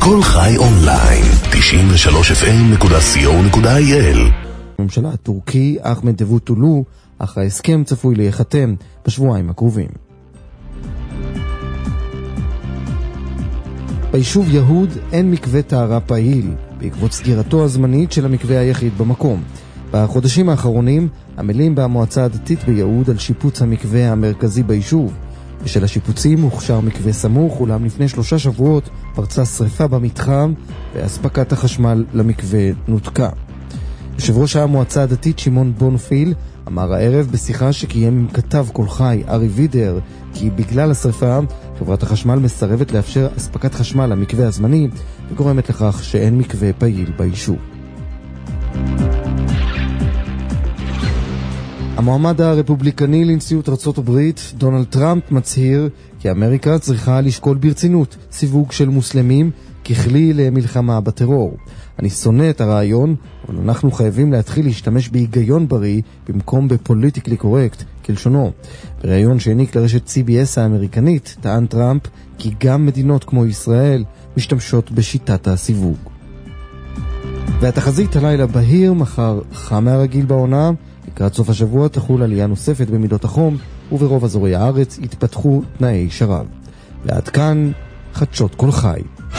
כל חי אונליין, 93fm.co.il. הממשלה הטורקי אחמד דבוטולו, אך ההסכם צפוי להיחתם בשבועיים הקרובים. ביישוב יהוד אין מקווה טהרה פעיל, בעקבות סגירתו הזמנית של המקווה היחיד במקום. בחודשים האחרונים עמלים במועצה הדתית ביהוד על שיפוץ המקווה המרכזי ביישוב. בשל השיפוצים הוכשר מקווה סמוך, אולם לפני 3 שבועות פרצה שריפה במתחם והספקת החשמל למקווה נותקה. יושב ראש המועצה הדתית שמעון בונפיל אמר הערב בשיחה שקיים עם כתב כל חי ארי וידר כי בגלל השריפה חברת החשמל מסרבת לאפשר הספקת חשמל למקווה הזמני וגורמת לכך שאין מקווה פעיל ביישוב. המועמד הרפובליקני לנשיאות ארצות הברית, דונלד טראמפ, מצהיר כי אמריקה צריכה לשקול ברצינות סיווג של מוסלמים ככלי למלחמה בטרור. אני שונא את הרעיון, אבל אנחנו חייבים להתחיל להשתמש בהיגיון בריא במקום בפוליטיקלי קורקט, כלשונו. בראיון שהעניק לרשת CBS האמריקנית, טען טראמפ כי גם מדינות כמו ישראל משתמשות בשיטת הסיווג. והתחזית הלילה בהיר, מחר חם מהרגיל בעונה, לקראת סוף השבוע תחול עלייה נוספת במידות החום, וברוב אזורי הארץ יתפתחו תנאי שרב. ועד כאן חדשות כל חי.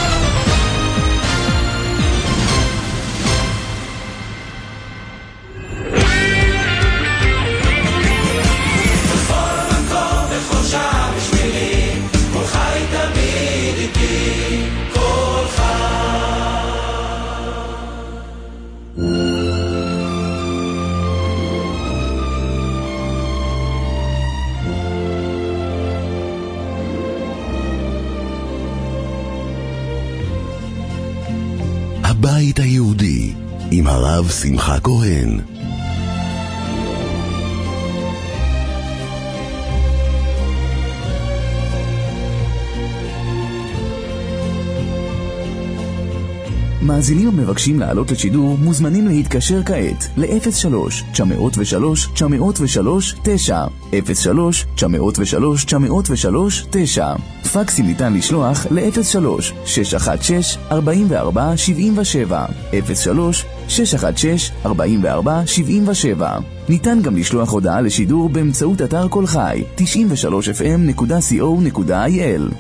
הבית היהודי עם הרב שמחה כהן. מאזינים המבקשים לעלות לשידור מוזמנים להתקשר כעת ל-03-903-903-9 03-903-903-9. פקסים ניתן לשלוח ל-03-616-4477 03-616-4477. ניתן גם לשלוח הודעה לשידור באמצעות אתר כל חי 93fm.co.il.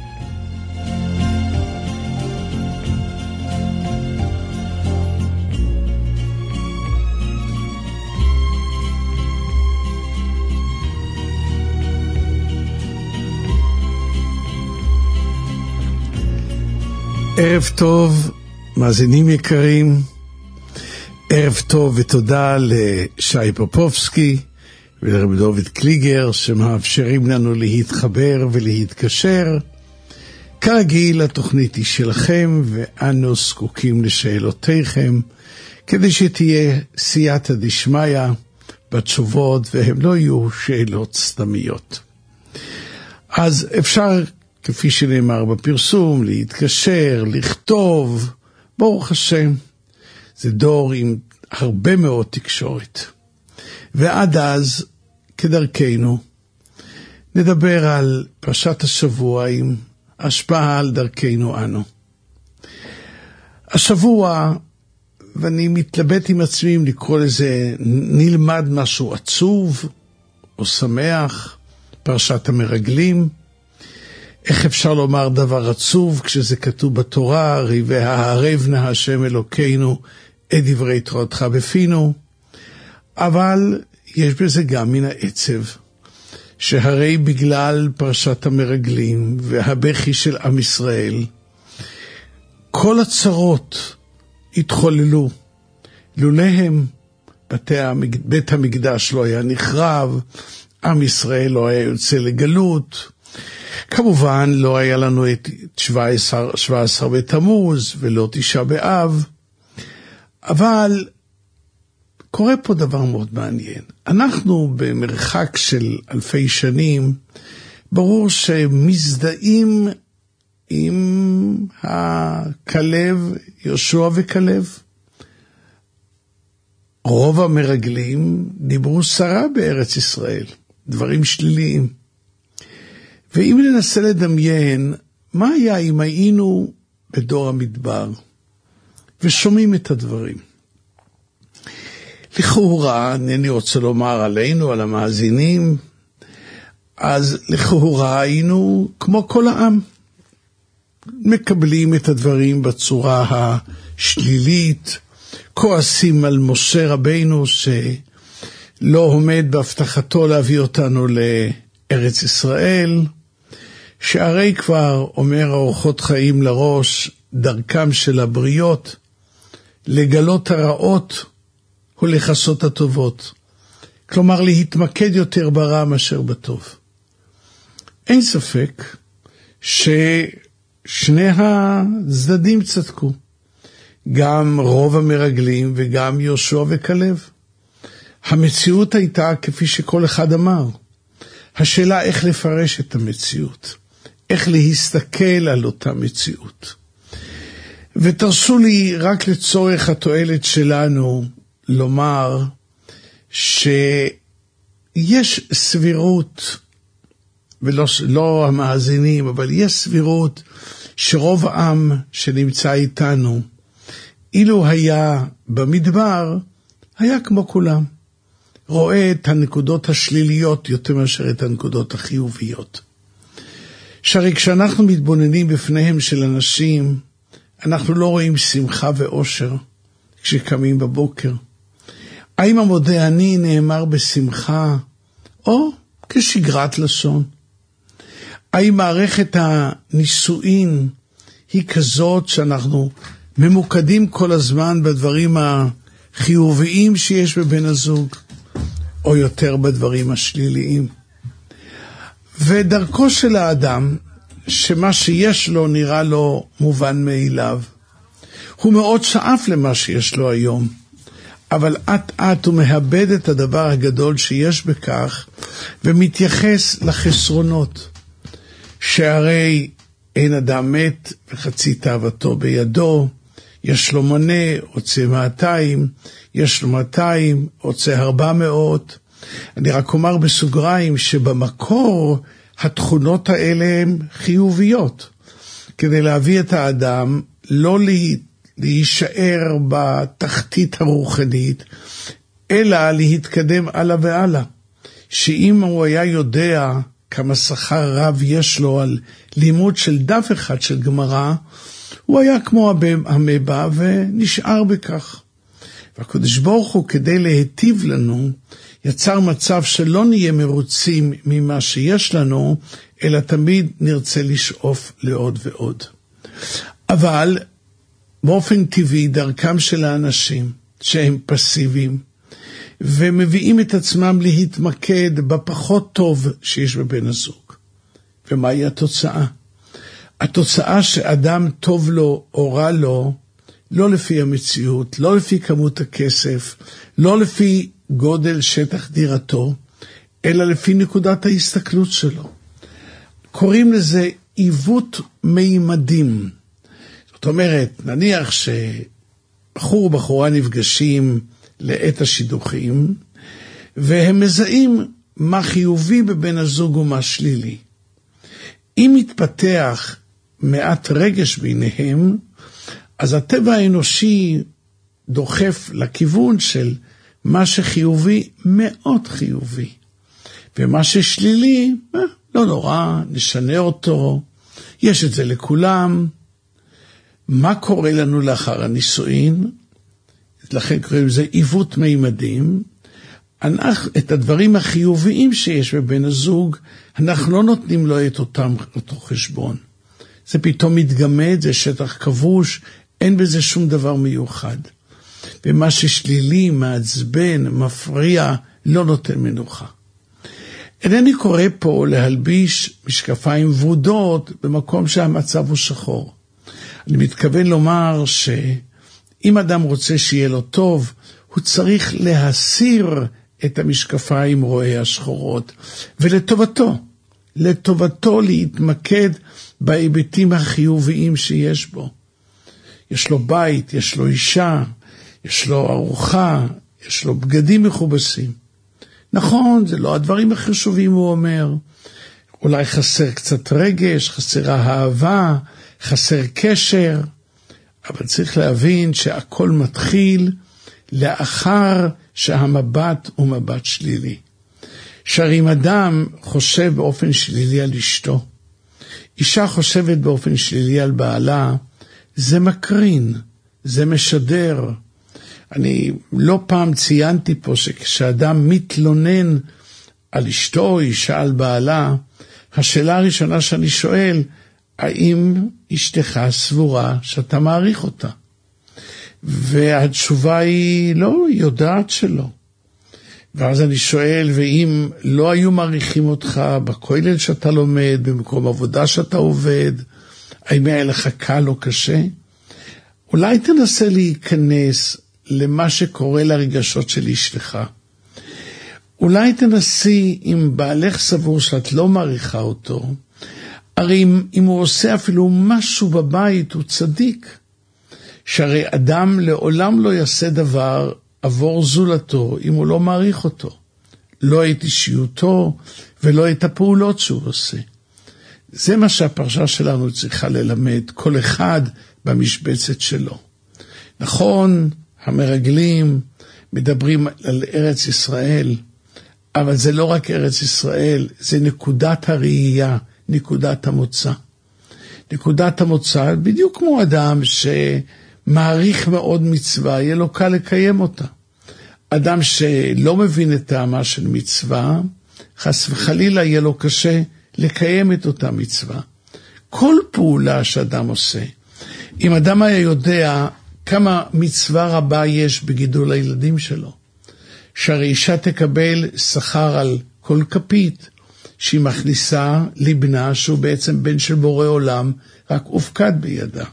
ערב טוב, מאזינים יקרים, ערב טוב ותודה לשי פופובסקי ולרב דוד קליגר שמאפשרים לנו להתחבר ולהתקשר. כרגיל התוכנית היא שלכם ואנו זקוקים לשאלותיכם כדי שתהיה סייעתא דשמיא בתשובות והם לא יהיו שאלות סתמיות. אז אפשר כפי שנאמר בפרסום, להתקשר, לכתוב, ברוך השם. זה דור עם הרבה מאוד תקשורת. ועד אז, כדרכנו, נדבר על פרשת השבוע עם השפעה על דרכנו אנו. השבוע, ואני מתלבט עם עצמי אם לקרוא לזה, נלמד משהו עצוב או שמח, פרשת המרגלים. איך אפשר לומר דבר עצוב כשזה כתוב בתורה, הרי והערב נא השם אלוקינו את דברי תורתך בפינו, אבל יש בזה גם מן העצב, שהרי בגלל פרשת המרגלים והבכי של עם ישראל, כל הצרות התחוללו, לולהם בית המקדש לא היה נחרב, עם ישראל לא היה יוצא לגלות, כמובן לא היה לנו את 17 בתמוז ולא 9 באב, אבל קורה פה דבר מאוד מעניין. אנחנו במרחק של אלפי שנים, ברור שמזדהים עם הכלב, יהושע וכלב. רוב המרגלים דיברו סרה בארץ ישראל, דברים שליליים. ואם ננסה לדמיין, מה היה אם היינו בדור המדבר, ושומעים את הדברים. לכאורה, אינני רוצה לומר עלינו, על המאזינים, אז לכאורה היינו כמו כל העם, מקבלים את הדברים בצורה השלילית, כועסים על משה רבינו שלא עומד בהבטחתו להביא אותנו לארץ ישראל, שהרי כבר אומר האורחות חיים לראש, דרכם של הבריות, לגלות הרעות ולכסות הטובות. כלומר, להתמקד יותר ברע מאשר בטוב. אין ספק ששני הצדדים צדקו. גם רוב המרגלים וגם יהושע וכלב. המציאות הייתה כפי שכל אחד אמר. השאלה איך לפרש את המציאות. איך להסתכל על אותה מציאות. ותרשו לי רק לצורך התועלת שלנו לומר שיש סבירות, ולא המאזינים, אבל יש סבירות שרוב העם שנמצא איתנו, אילו היה במדבר, היה כמו כולם. רואה את הנקודות השליליות יותר מאשר את הנקודות החיוביות. שהרי כשאנחנו מתבוננים בפניהם של אנשים, אנחנו לא רואים שמחה ואושר כשקמים בבוקר. האם המודה אני נאמר בשמחה או כשגרת לשון? האם מערכת הנישואין היא כזאת שאנחנו ממוקדים כל הזמן בדברים החיוביים שיש בבן הזוג, או יותר בדברים השליליים? ודרכו של האדם, שמה שיש לו נראה לו מובן מאליו, הוא מאוד שאף למה שיש לו היום, אבל עט הוא מאבד את הדבר הגדול שיש בכך, ומתייחס לחסרונות, שהרי אין אדם מת וחצי תאוותו בידו, יש לו מנה, רוצה 200, יש לו 200, רוצה 400. אני רק אומר בסוגריים שבמקור התכונות האלה הן חיוביות, כדי להביא את האדם לא להישאר בתחתית הרוחנית, אלא להתקדם הלאה והלאה. שאם הוא היה יודע כמה שכר רב יש לו על לימוד של דף אחד של גמרא, הוא היה כמו המבא ונשאר בכך. והקדוש ברוך הוא כדי להיטיב לנו, יצר מצב שלא נהיה מרוצים ממה שיש לנו, אלא תמיד נרצה לשאוף לעוד ועוד. אבל באופן טבעי דרכם של האנשים שהם פסיביים, ומביאים את עצמם להתמקד בפחות טוב שיש בבן הזוג. ומהי התוצאה? התוצאה שאדם טוב לו או רע לו, לא לפי המציאות, לא לפי כמות הכסף, לא לפי גודל שטח דירתו, אלא לפי נקודת ההסתכלות שלו. קוראים לזה עיוות מימדים. זאת אומרת, נניח שבחור ובחורה נפגשים לעת השידוכים, והם מזהים מה חיובי בבן הזוג ומה שלילי. אם מתפתח מעט רגש ביניהם, אז הטבע האנושי דוחף לכיוון של מה שחיובי מאוד חיובי, ומה ששלילי, לא נורא, נשנה אותו, יש את זה לכולם. מה קורה לנו לאחר הנישואין? לכן קוראים לזה עיוות מימדים. את הדברים החיוביים שיש בבן הזוג, אנחנו לא נותנים לו את אותו חשבון. זה פתאום מתגמד, זה שטח כבוש, אין בזה שום דבר מיוחד. ומה ששלילי, מעצבן, מפריע, לא נותן מנוחה. אינני קורא פה להלביש משקפיים ורודות במקום שהמצב הוא שחור. אני מתכוון לומר שאם אדם רוצה שיהיה לו טוב, הוא צריך להסיר את המשקפיים רואי השחורות, ולטובתו להתמקד בהיבטים החיוביים שיש בו. יש לו בית, יש לו אישה, יש לו ארוחה, יש לו בגדים מכובסים. נכון, זה לא הדברים החשובים, הוא אומר. אולי חסר קצת רגש, חסרה אהבה, חסר קשר, אבל צריך להבין שהכל מתחיל לאחר שהמבט הוא מבט שלילי. שאם אדם חושב באופן שלילי על אשתו, אישה חושבת באופן שלילי על בעלה, זה מקרין, זה משדר. אני לא פעם ציינתי פה שכשאדם מתלונן על אשתו או אישה על בעלה, השאלה הראשונה שאני שואל, האם אשתך סבורה שאתה מעריך אותה? והתשובה היא לא, היא יודעת שלא. ואז אני שואל, ואם לא היו מעריכים אותך בכולל שאתה לומד, במקום עבודה שאתה עובד, האם היה לך קל או קשה? אולי תנסה להיכנס למה שקורה לרגשות של אשתך. אולי תנסי אם בעלך סבור שאת לא מעריכה אותו, הרי אם הוא עושה אפילו משהו בבית, הוא צדיק. שהרי אדם לעולם לא יעשה דבר עבור זולתו אם הוא לא מעריך אותו. לא את אישיותו ולא את הפעולות שהוא עושה. זה מה שהפרשה שלנו צריכה ללמד, כל אחד במשבצת שלו. נכון, המרגלים מדברים על ארץ ישראל, אבל זה לא רק ארץ ישראל, זה נקודת הראייה, נקודת המוצא. נקודת המוצא, בדיוק כמו אדם שמעריך מאוד מצווה, יהיה לו קל לקיים אותה. אדם שלא מבין את טעמה של מצווה, חס וחלילה יהיה לו קשה לקיים את אותה מצווה. כל פעולה שאדם עושה, אם אדם היה יודע כמה מצווה רבה יש בגידול הילדים שלו, שהרי אישה תקבל שכר על כל כפית, שהיא מכניסה לבנה שהוא בעצם בן של בורא עולם, רק הופקד בידה.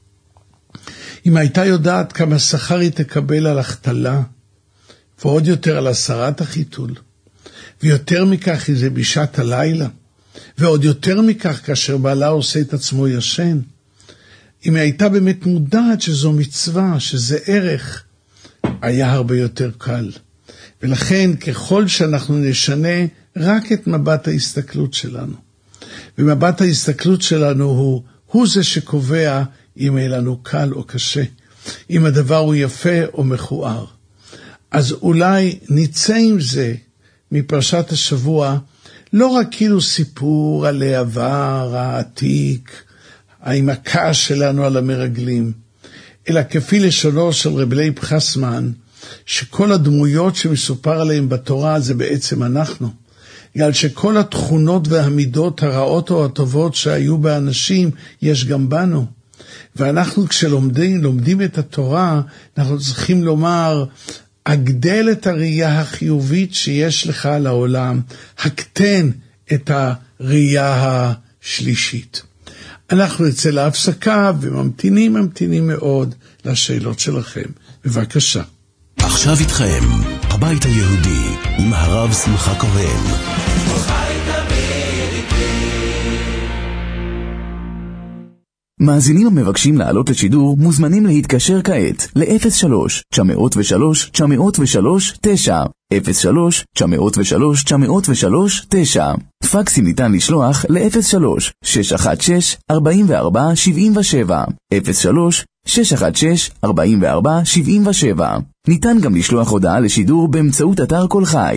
אם הייתה יודעת כמה שכר היא תקבל על החתלה, ועוד יותר על הסרת החיתול, ויותר מכך היא זה בשעת הלילה, ועוד יותר מכך כאשר בעלה עושה את עצמו ישן, אם הייתה באמת מודעת שזו מצווה, שזה ערך, היה הרבה יותר קל. ולכן ככל שאנחנו נשנה רק את מבט ההסתכלות שלנו, ומבט ההסתכלות שלנו הוא זה שקובע אם יהיה לנו קל או קשה, אם הדבר הוא יפה או מכוער. אז אולי נצא עם זה מפרשת השבוע, לא רק כאילו סיפור על העבר העתיק, עם הכעס שלנו על המרגלים, אלא כפי לשונו של רב לייב חסמן, שכל הדמויות שמסופר עליהם בתורה זה בעצם אנחנו. בגלל שכל התכונות והמידות הרעות או הטובות שהיו באנשים, יש גם בנו. ואנחנו כשלומדים את התורה, אנחנו צריכים לומר, הגדל את הראייה החיובית שיש לך על העולם, הקטן את הראייה השלישית. אנחנו נצא להפסקה וממתינים מאוד לשאלות שלכם. בבקשה. עכשיו איתכם, הבית היהודי, עם הרב שמחה כהן. מאזינים המבקשים לעלות לשידור מוזמנים להתקשר כעת ל-03-903-903-9 03-903-903-9 פקסים ניתן לשלוח ל-03-616-4477 03-616-4477 ניתן גם לשלוח הודעה לשידור באמצעות אתר כל חי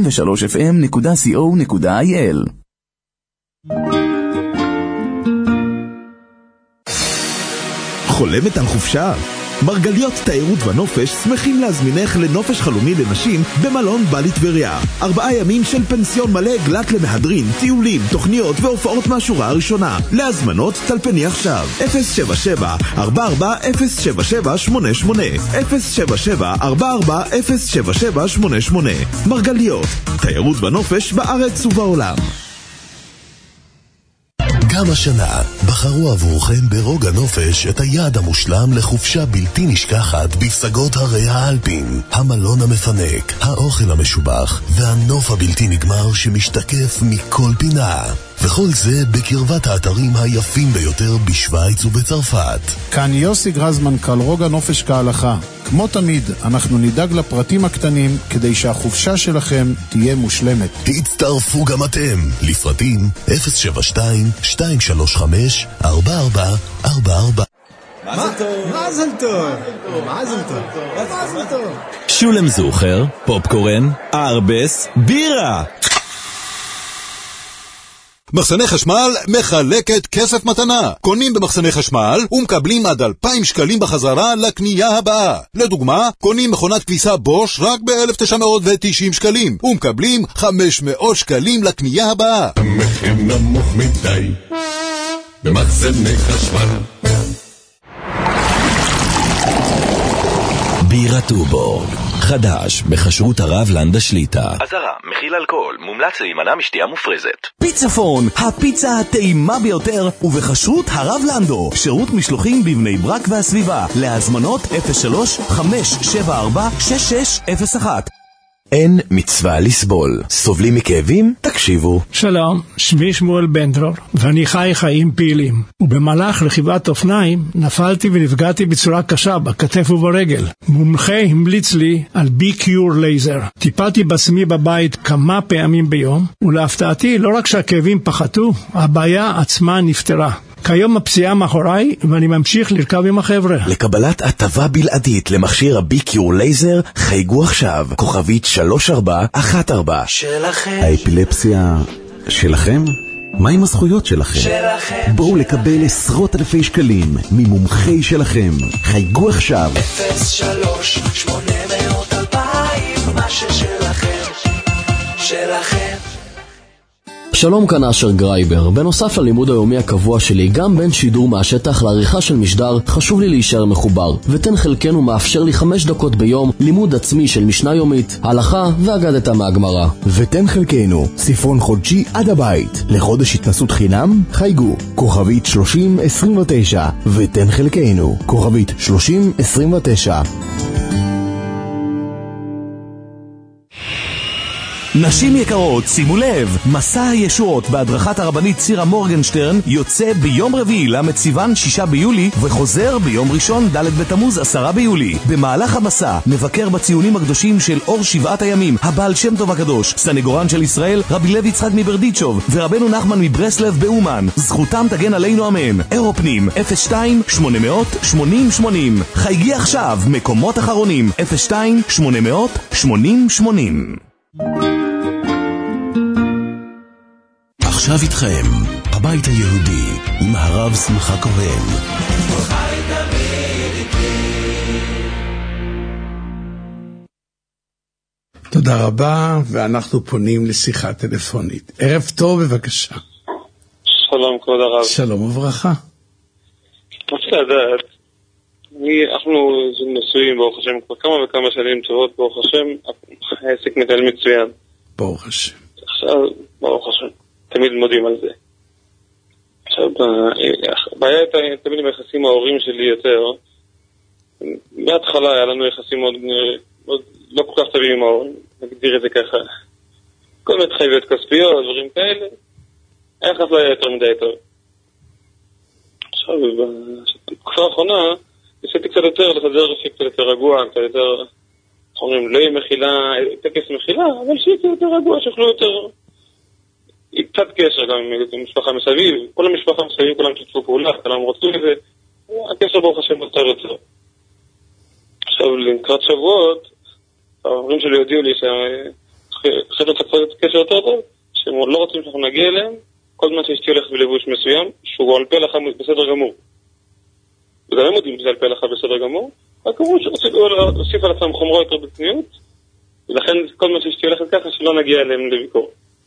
93fm.co.il. חולמת על חופשה? מרגליות תיירות ונופש שמחים להזמינך לנופש חלומי לנשים במלון בלי טבריה. 4 ימים של פנסיון מלא גלת למהדרין, טיולים, תוכניות והופעות מהשורה הראשונה. להזמנות טלפני עכשיו 077-44-077-88 077-44-077-88. מרגליות, תיירות ונופש בארץ ובעולם. גם השנה בחרו עבורכם ברוגע נופש את היעד המושלם לחופשה בלתי נשכחת בפסגות הרי האלפין, המלון המפנק, האוכל המשובח והנוף הבלתי נגמר שמשתקף מכל פינה. וכל זה בקרבת האתרים היפים ביותר בשוויץ ובצרפת. כאן יוסי גרזמן, מנכ"ל רוגע נופש כהלכה. כמו תמיד, אנחנו נדאג לפרטים הקטנים כדי שהחופשה שלכם תהיה מושלמת. הצטרפו גם אתם לפרטים 072-235-4444. מזל טוב. שולם זוכר, פופקורן, ארבס, בירה. מחסני חשמל מחלקת כסף מתנה. קונים במחסני חשמל ומקבלים עד 2,000 שקלים בחזרה לקנייה הבאה. לדוגמה, קונים מכונת כביסה בוש רק ב-1,990 שקלים ומקבלים 500 שקלים לקנייה הבאה. המחיר נמוך מדי במחסני חשמל. בירה טובורג, חדש בחשרות הרב לנדה שליטה. אזהרה, מכיל אלכוהול, מומלץ להימנע משתייה מופרזת. פיצפון, הפיצה הטעימה ביותר, ובחשרות הרב לנדו, שירות משלוחים בבני ברק והסביבה, להזמנות 03-574-6601. אין מצווה לסבול. סובלים מכאבים? תקשיבו. שלום, שמי שמואל בנדרור, ואני חי חיים פעילים. ובמהלך רכיבת אופניים נפלתי ונפגעתי בצורה קשה בכתף וברגל. מומחה המליץ לי על B-Cure לייזר. טיפלתי בעצמי בבית כמה פעמים ביום, ולהפתעתי לא רק שהכאבים פחתו, הבעיה עצמה נפתרה. כיום הפציעה מאחוריי ואני ממשיך לרכב עם החבר'ה. לקבלת הטבה בלעדית למכשיר הבי-קיור לייזר חייגו עכשיו כוכבית 3414. שלכם. האפילפסיה שלכם? מה עם הזכויות שלכם? שלכם. בואו לקבל עשרות אלפי שקלים ממומחי שלכם. חייגו עכשיו 03-800-2000. מה ששלכם. שלכם. שלום, כאן אשר גרייבר. בנוסף ללימוד היומי הקבוע שלי, גם בין שידור מהשטח לעריכה של משדר, חשוב לי להישאר מחובר. ותן חלקנו מאפשר לי 5 דקות ביום לימוד עצמי של משנה יומית, הלכה ואגדתה מהגמרא. ותן חלקנו ספרון חודשי עד הבית. לחודש התנסות חינם, חייגו כוכבית 3029. ותן חלקנו כוכבית 3029. נשים יקרות, שימו לב, מסע הישועות בהדרכת הרבנית צירה מורגנשטרן יוצא ביום רביעי למציוון 6 ביולי וחוזר ביום ראשון ד' בתמוז 10 ביולי. במהלך המסע נבקר בציונים הקדושים של אור 7 הימים, הבעל שם טוב הקדוש, סנגורן של ישראל רבי לוי יצחק מברדיצ'וב ורבנו נחמן מברסלב באומן. זכותם תגן עלינו אמן. אירופנים 02-800-8080. חייגי עכשיו, מקומות אחרונים 02-800-8080. עכשיו איתכם, הבית היהודי, עם הרב שמחה כהן. תודה רבה, ואנחנו פונים לשיחה טלפונית. ערב טוב, בבקשה. שלום, כבוד הרב. שלום וברכה. רוצה לדעת, אנחנו נשואים, ברוך השם, כבר כמה וכמה שנים טובות, ברוך השם, העסק מתנהל מצוין. ברוך השם. עכשיו, ברוך השם, תמיד מודים על זה. עכשיו, הבעיה תמיד עם היחסים ההורים שלי יותר. בהתחלה היה לנו יחסים מאוד לא כל כך טובים עם ההורים, נגדיר את זה ככה. כל מיני התחייבויות כספיות, דברים כאלה. היחס לא היה יותר מדי טוב. עכשיו, בתקופה האחרונה, ניסיתי קצת יותר לסדר קצת יותר רגוע, קצת יותר, אומרים, לא יהיה מחילה, טקס מחילה, אבל שיהיה קצת יותר רגוע, שיוכלו יותר, קצת קשר גם עם משפחה מסביב, כל המשפחה מסביב, כולם שיתפו פעולה, כולם רצו את זה, הקשר ברוך השם יותר יותר. עכשיו, לקראת שבועות, ההורים שלי הודיעו לי שאחרי לצפות את קשר יותר טוב, שהם לא רוצים שאנחנו נגיע אליהם, כל זמן שאשתי הולך בלבוש מסוים, שהוא על פלח בסדר גמור. וגם הם יודעים שזה על פלח בסדר גמור, רק אמרו שרצינו להוסיף על עצמם חומרו יותר בצניעות, ולכן כל מה שאשתי הולכת ככה, שלא נגיע אליהם לביקור.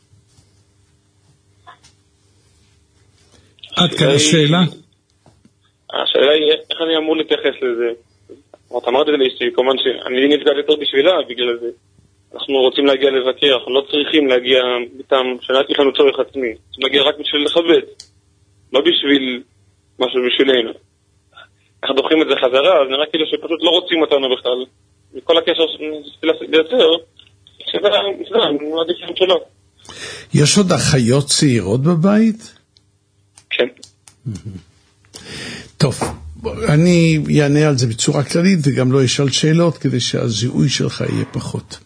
עד כאן השאלה? השאלה היא, איך אני אמור להתייחס לזה? את אמרת את זה לאשתי, כמובן שאני נפגע יותר בשבילה בגלל זה. אנחנו רוצים להגיע לבקר, אנחנו לא צריכים להגיע בטעם יש לנו צורך עצמי. אנחנו נגיע רק בשביל לכבד, לא בשביל משהו בשבילנו. אנחנו דוחים את זה חזרה, אז נראה כאילו שפשוט לא רוצים אותנו בכלל. וכל הקשר לייצר, שזה עדיף שלא. יש עוד אחיות צעירות בבית? כן. טוב, אני אענה על זה בצורה כללית וגם לא אשאל שאלות כדי שהזיהוי שלך יהיה פחות.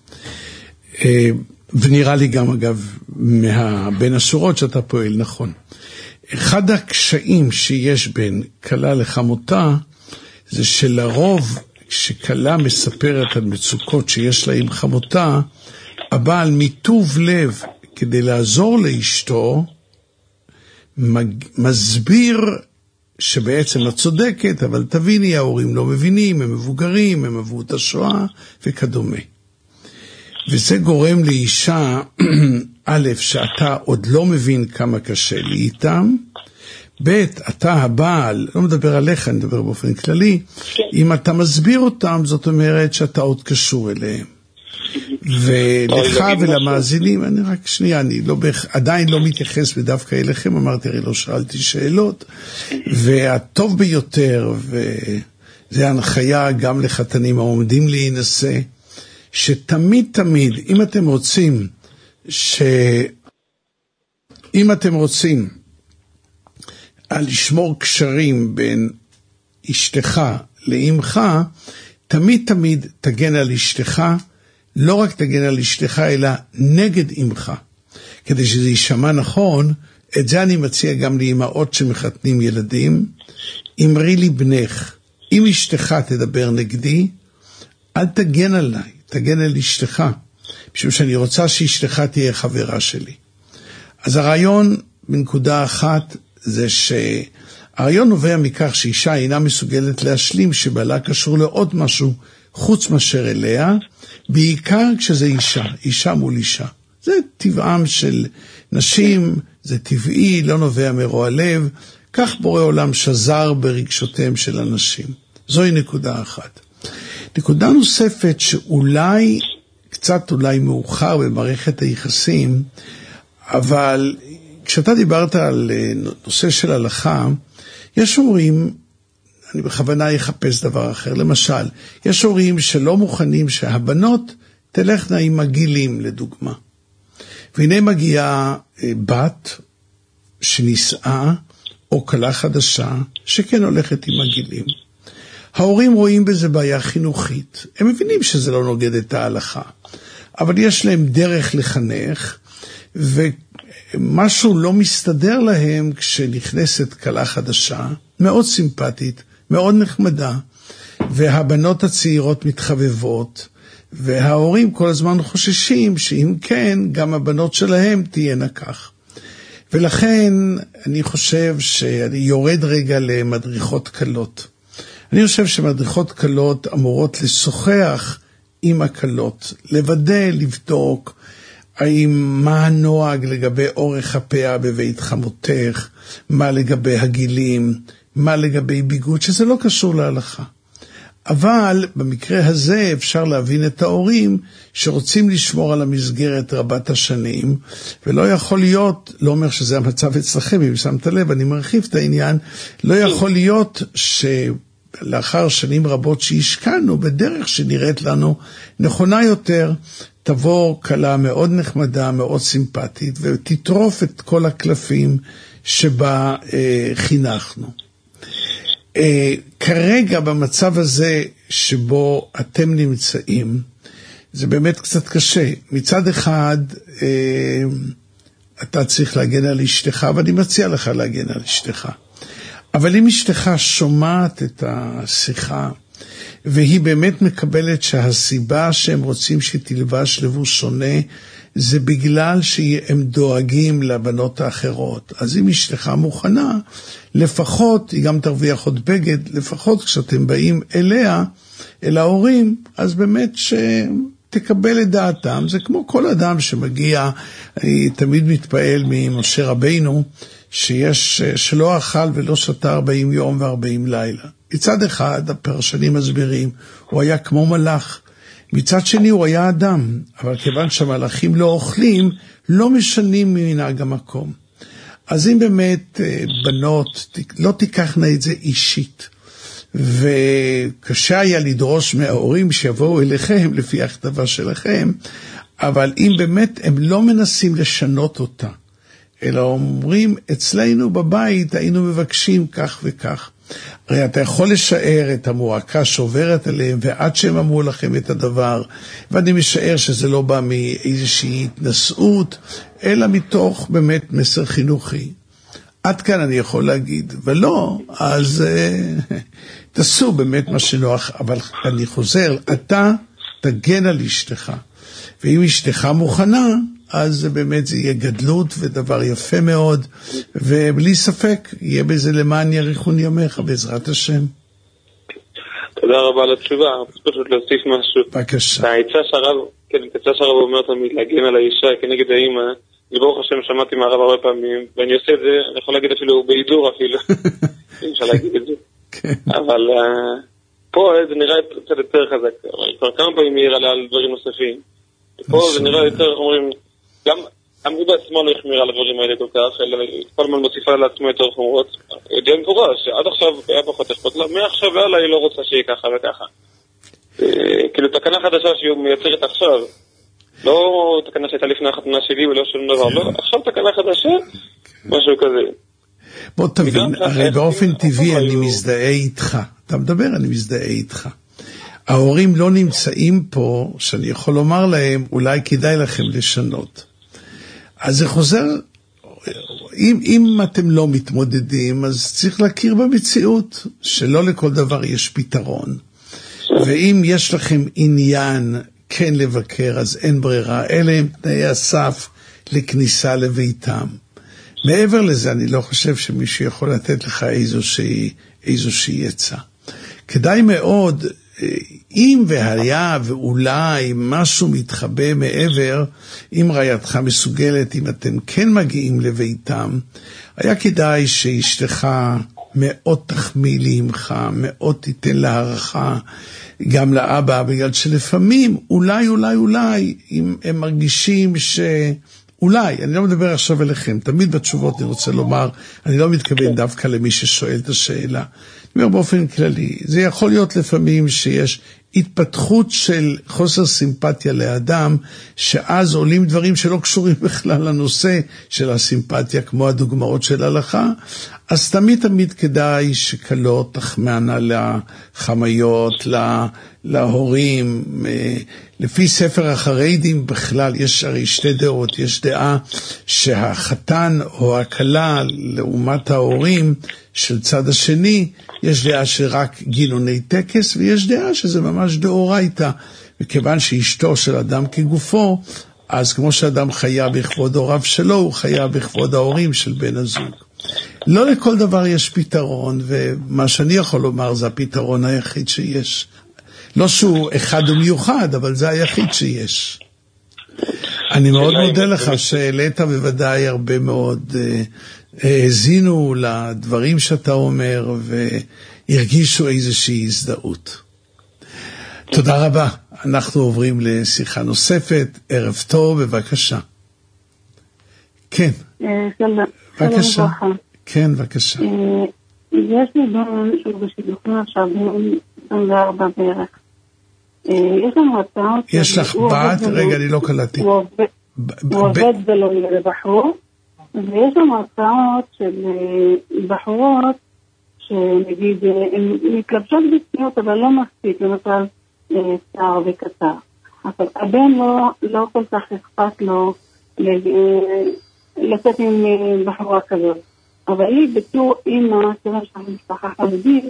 ונראה לי גם אגב בין השורות שאתה פועל נכון. אחד הקשיים שיש בין כלה לחמותה זה שלרוב כשכלה מספרת על מצוקות שיש לה עם חמותה, הבעל מטוב לב כדי לעזור לאשתו מסביר שבעצם את צודקת, אבל תביני, ההורים לא מבינים, הם מבוגרים, הם עברו את השואה וכדומה. וזה גורם לאישה, א', שאתה עוד לא מבין כמה קשה לי איתם, ב', אתה הבעל, לא מדבר עליך, אני מדבר באופן כללי, אם אתה מסביר אותם, זאת אומרת שאתה עוד קשור אליהם. ולך ולמאזינים, אני רק שנייה, אני עדיין לא מתייחס בדווקא אליכם, אמרתי, הרי לא שאלתי שאלות, והטוב ביותר, וזה הנחיה גם לחתנים העומדים להינשא, שתמיד, אם אתם רוצים לשמור קשרים בין אשתך לאמך, תמיד תגן על אשתך, לא רק תגן על אשתך, אלא נגד אמך. כדי שזה יישמע נכון, את זה אני מציע גם לאמהות שמחתנים ילדים, אמרי לי בנך, אם אשתך תדבר נגדי, אל תגן עליי, תגן על אשתך, משום שאני רוצה שאשתך תהיה חברה שלי. אז הרעיון בנקודה אחת זה שהרעיון נובע מכך שאישה אינה מסוגלת להשלים שבעלה קשור לעוד משהו חוץ מאשר אליה, בעיקר כשזה אישה מול אישה. זה טבעם של נשים, זה טבעי, לא נובע מרוע לב, כך בורא עולם שזר ברגשותיהם של אנשים. זוהי נקודה אחת. נקודה נוספת שאולי, קצת אולי מאוחר במערכת היחסים, אבל כשאתה דיברת על נושא של הלכה, יש הורים, אני בכוונה אחפש דבר אחר, למשל, יש הורים שלא מוכנים שהבנות תלכנה עם הגילים, לדוגמה. והנה מגיעה בת שנישאה, או כלה חדשה, שכן הולכת עם הגילים. ההורים רואים בזה בעיה חינוכית. הם מבינים שזה לא נוגד את ההלכה. אבל יש להם דרך לחנך, ומשהו לא מסתדר להם כשנכנסת כלה חדשה, מאוד סימפטית, מאוד נחמדה, והבנות הצעירות מתחבבות, וההורים כל הזמן חוששים שאם כן, גם הבנות שלהם תהיינה כך. ולכן אני חושב שאני יורד רגע למדריכות קלות. אני חושב שמדריכות קלות אמורות לשוחח עם הקלות, לוודא, לבדוק, מה הנוהג לגבי אורך הפאה בבית חמותך, מה לגבי הגילים, מה לגבי ביגוד, שזה לא קשור להלכה. אבל במקרה הזה אפשר להבין את ההורים שרוצים לשמור על המסגרת רבת השנים, ולא יכול להיות, לא אומר שזה המצב אצלכם, אם שמת לב, אני מרחיב את העניין, לא יכול להיות שלאחר שנים רבות שהשקענו בדרך שנראית לנו נכונה יותר, תבוא כלה מאוד נחמדה, מאוד סימפטית, ותטרוף את כל הקלפים שבה חינכנו. כרגע במצב הזה שבו אתם נמצאים, זה באמת קצת קשה. מצד אחד, אתה צריך להגן על אשתך, ואני מציע לך להגן על אשתך. אבל אם אשתך שומעת את השיחה, והיא באמת מקבלת שהסיבה שהם רוצים שתלבש לבוש שונה, זה בגלל שהם דואגים לבנות האחרות. אז אם אשתך מוכנה, לפחות, היא גם תרוויח עוד בגד, לפחות כשאתם באים אליה, אל ההורים, אז באמת שתקבל את דעתם. זה כמו כל אדם שמגיע, אני תמיד מתפעל ממשה רבינו, שלא אכל ולא שתה 40 יום ו40 לילה. מצד אחד, הפרשנים מסבירים, הוא היה כמו מלאך, מצד שני הוא היה אדם, אבל כיוון שהמלאכים לא אוכלים, לא משנים ממנהג המקום. אז אם באמת בנות לא תיקחנה את זה אישית, וקשה היה לדרוש מההורים שיבואו אליכם לפי הכתבה שלכם, אבל אם באמת הם לא מנסים לשנות אותה, אלא אומרים, אצלנו בבית היינו מבקשים כך וכך, הרי אתה יכול לשער את המועקה שעוברת עליהם, ועד שהם אמרו לכם את הדבר, ואני משער שזה לא בא מאיזושהי התנסות, אלא מתוך באמת מסר חינוכי. עד כאן אני יכול להגיד, ולא, אז תעשו באמת מה שנוח, אבל אני חוזר, אתה תגן על אשתך, ואם אשתך מוכנה, אז באמת זה יהיה גדלות ודבר יפה מאוד, ובלי ספק יהיה בזה למען יאריכון ימיך בעזרת השם. תודה רבה על התשובה, פשוט להוסיף משהו. בבקשה. העצה שהרב אומר תמיד להגן על האישה כנגד האמא, ברוך השם שמעתי מהרב הרבה פעמים, ואני עושה את זה, אני יכול להגיד אפילו בהידור אפילו, אם אפשר להגיד את זה. אבל פה זה נראה קצת יותר חזק, אבל כבר כמה פעמים היא העירה על דברים נוספים. פה זה נראה יותר, אומרים, גם הוא בעצמו לא החמיר על הדברים האלה כל כך, אלא כל הזמן מוסיפה לעצמו יותר חומרות. יודע מפורש, שעד עכשיו היה פחות אכפת לה, מעכשיו והלאה היא לא רוצה שיהיה ככה וככה. כאילו תקנה חדשה שהיא מייצרת עכשיו, לא תקנה שהייתה לפני החתונה שלי ולא שום דבר, לא, עכשיו תקנה חדשה, משהו כזה. בוא תבין, הרי באופן טבעי אני מזדהה איתך, אתה מדבר, אני מזדהה איתך. ההורים לא נמצאים פה, שאני יכול לומר להם, אולי כדאי לכם לשנות. אז זה חוזר, אם אתם לא מתמודדים, אז צריך להכיר במציאות, שלא לכל דבר יש פתרון. ואם יש לכם עניין כן לבקר, אז אין ברירה, אלה הם תנאי הסף לכניסה לביתם. מעבר לזה, אני לא חושב שמישהו יכול לתת לך איזושהי עצה. כדאי מאוד, אם והיה ואולי משהו מתחבא מעבר, אם רעייתך מסוגלת, אם אתם כן מגיעים לביתם, היה כדאי שאשתך מאוד תחמיא לימך, מאוד תיתן להערכה, גם לאבא, בגלל שלפעמים, אולי, אם הם מרגישים אולי, אני לא מדבר עכשיו אליכם, תמיד בתשובות אני רוצה לומר, אני לא מתכוון דווקא למי ששואל את השאלה, אני אומר באופן כללי, זה יכול להיות לפעמים שיש התפתחות של חוסר סימפתיה לאדם, שאז עולים דברים שלא קשורים בכלל לנושא של הסימפתיה, כמו הדוגמאות של הלכה, אז תמיד כדאי שקלות תחמנה לחמיות, להורים, לפי ספר החרדים בכלל יש הרי שתי דעות, יש דעה שהחתן או הכלה לעומת ההורים של צד השני, יש דעה שרק גינוני טקס, ויש דעה שזה ממש דאורייתא, וכיוון שאשתו של אדם כגופו, אז כמו שאדם חיה בכבוד הוריו שלו, הוא חיה בכבוד ההורים של בן הזוג. לא לכל דבר יש פתרון, ומה שאני יכול לומר זה הפתרון היחיד שיש. לא שהוא אחד ומיוחד, אבל זה היחיד שיש. אני מאוד מודה לך שהעלית בוודאי הרבה מאוד, האזינו לדברים שאתה אומר, והרגישו איזושהי הזדהות. תודה רבה. אנחנו עוברים לשיחה נוספת. ערב טוב, בבקשה. כן. בבקשה. כן, בבקשה. יש לי בן שהוא בשידוכים עכשיו, בין 24 בערך. יש לנו הצעות... יש לך בת? רגע, אני לא קלטתי. הוא עובד ולא לבחור, ויש לנו הצעות של בחורות, שנגיד, הן מתלבשות בצניעות, אבל לא מספיק, למשל, צער וקצר. אבל הבן לא כל כך אכפת לו לצאת עם בחורה כזאת. אבל היא בתור אימא, כיוון שאנחנו משפחה חרדית,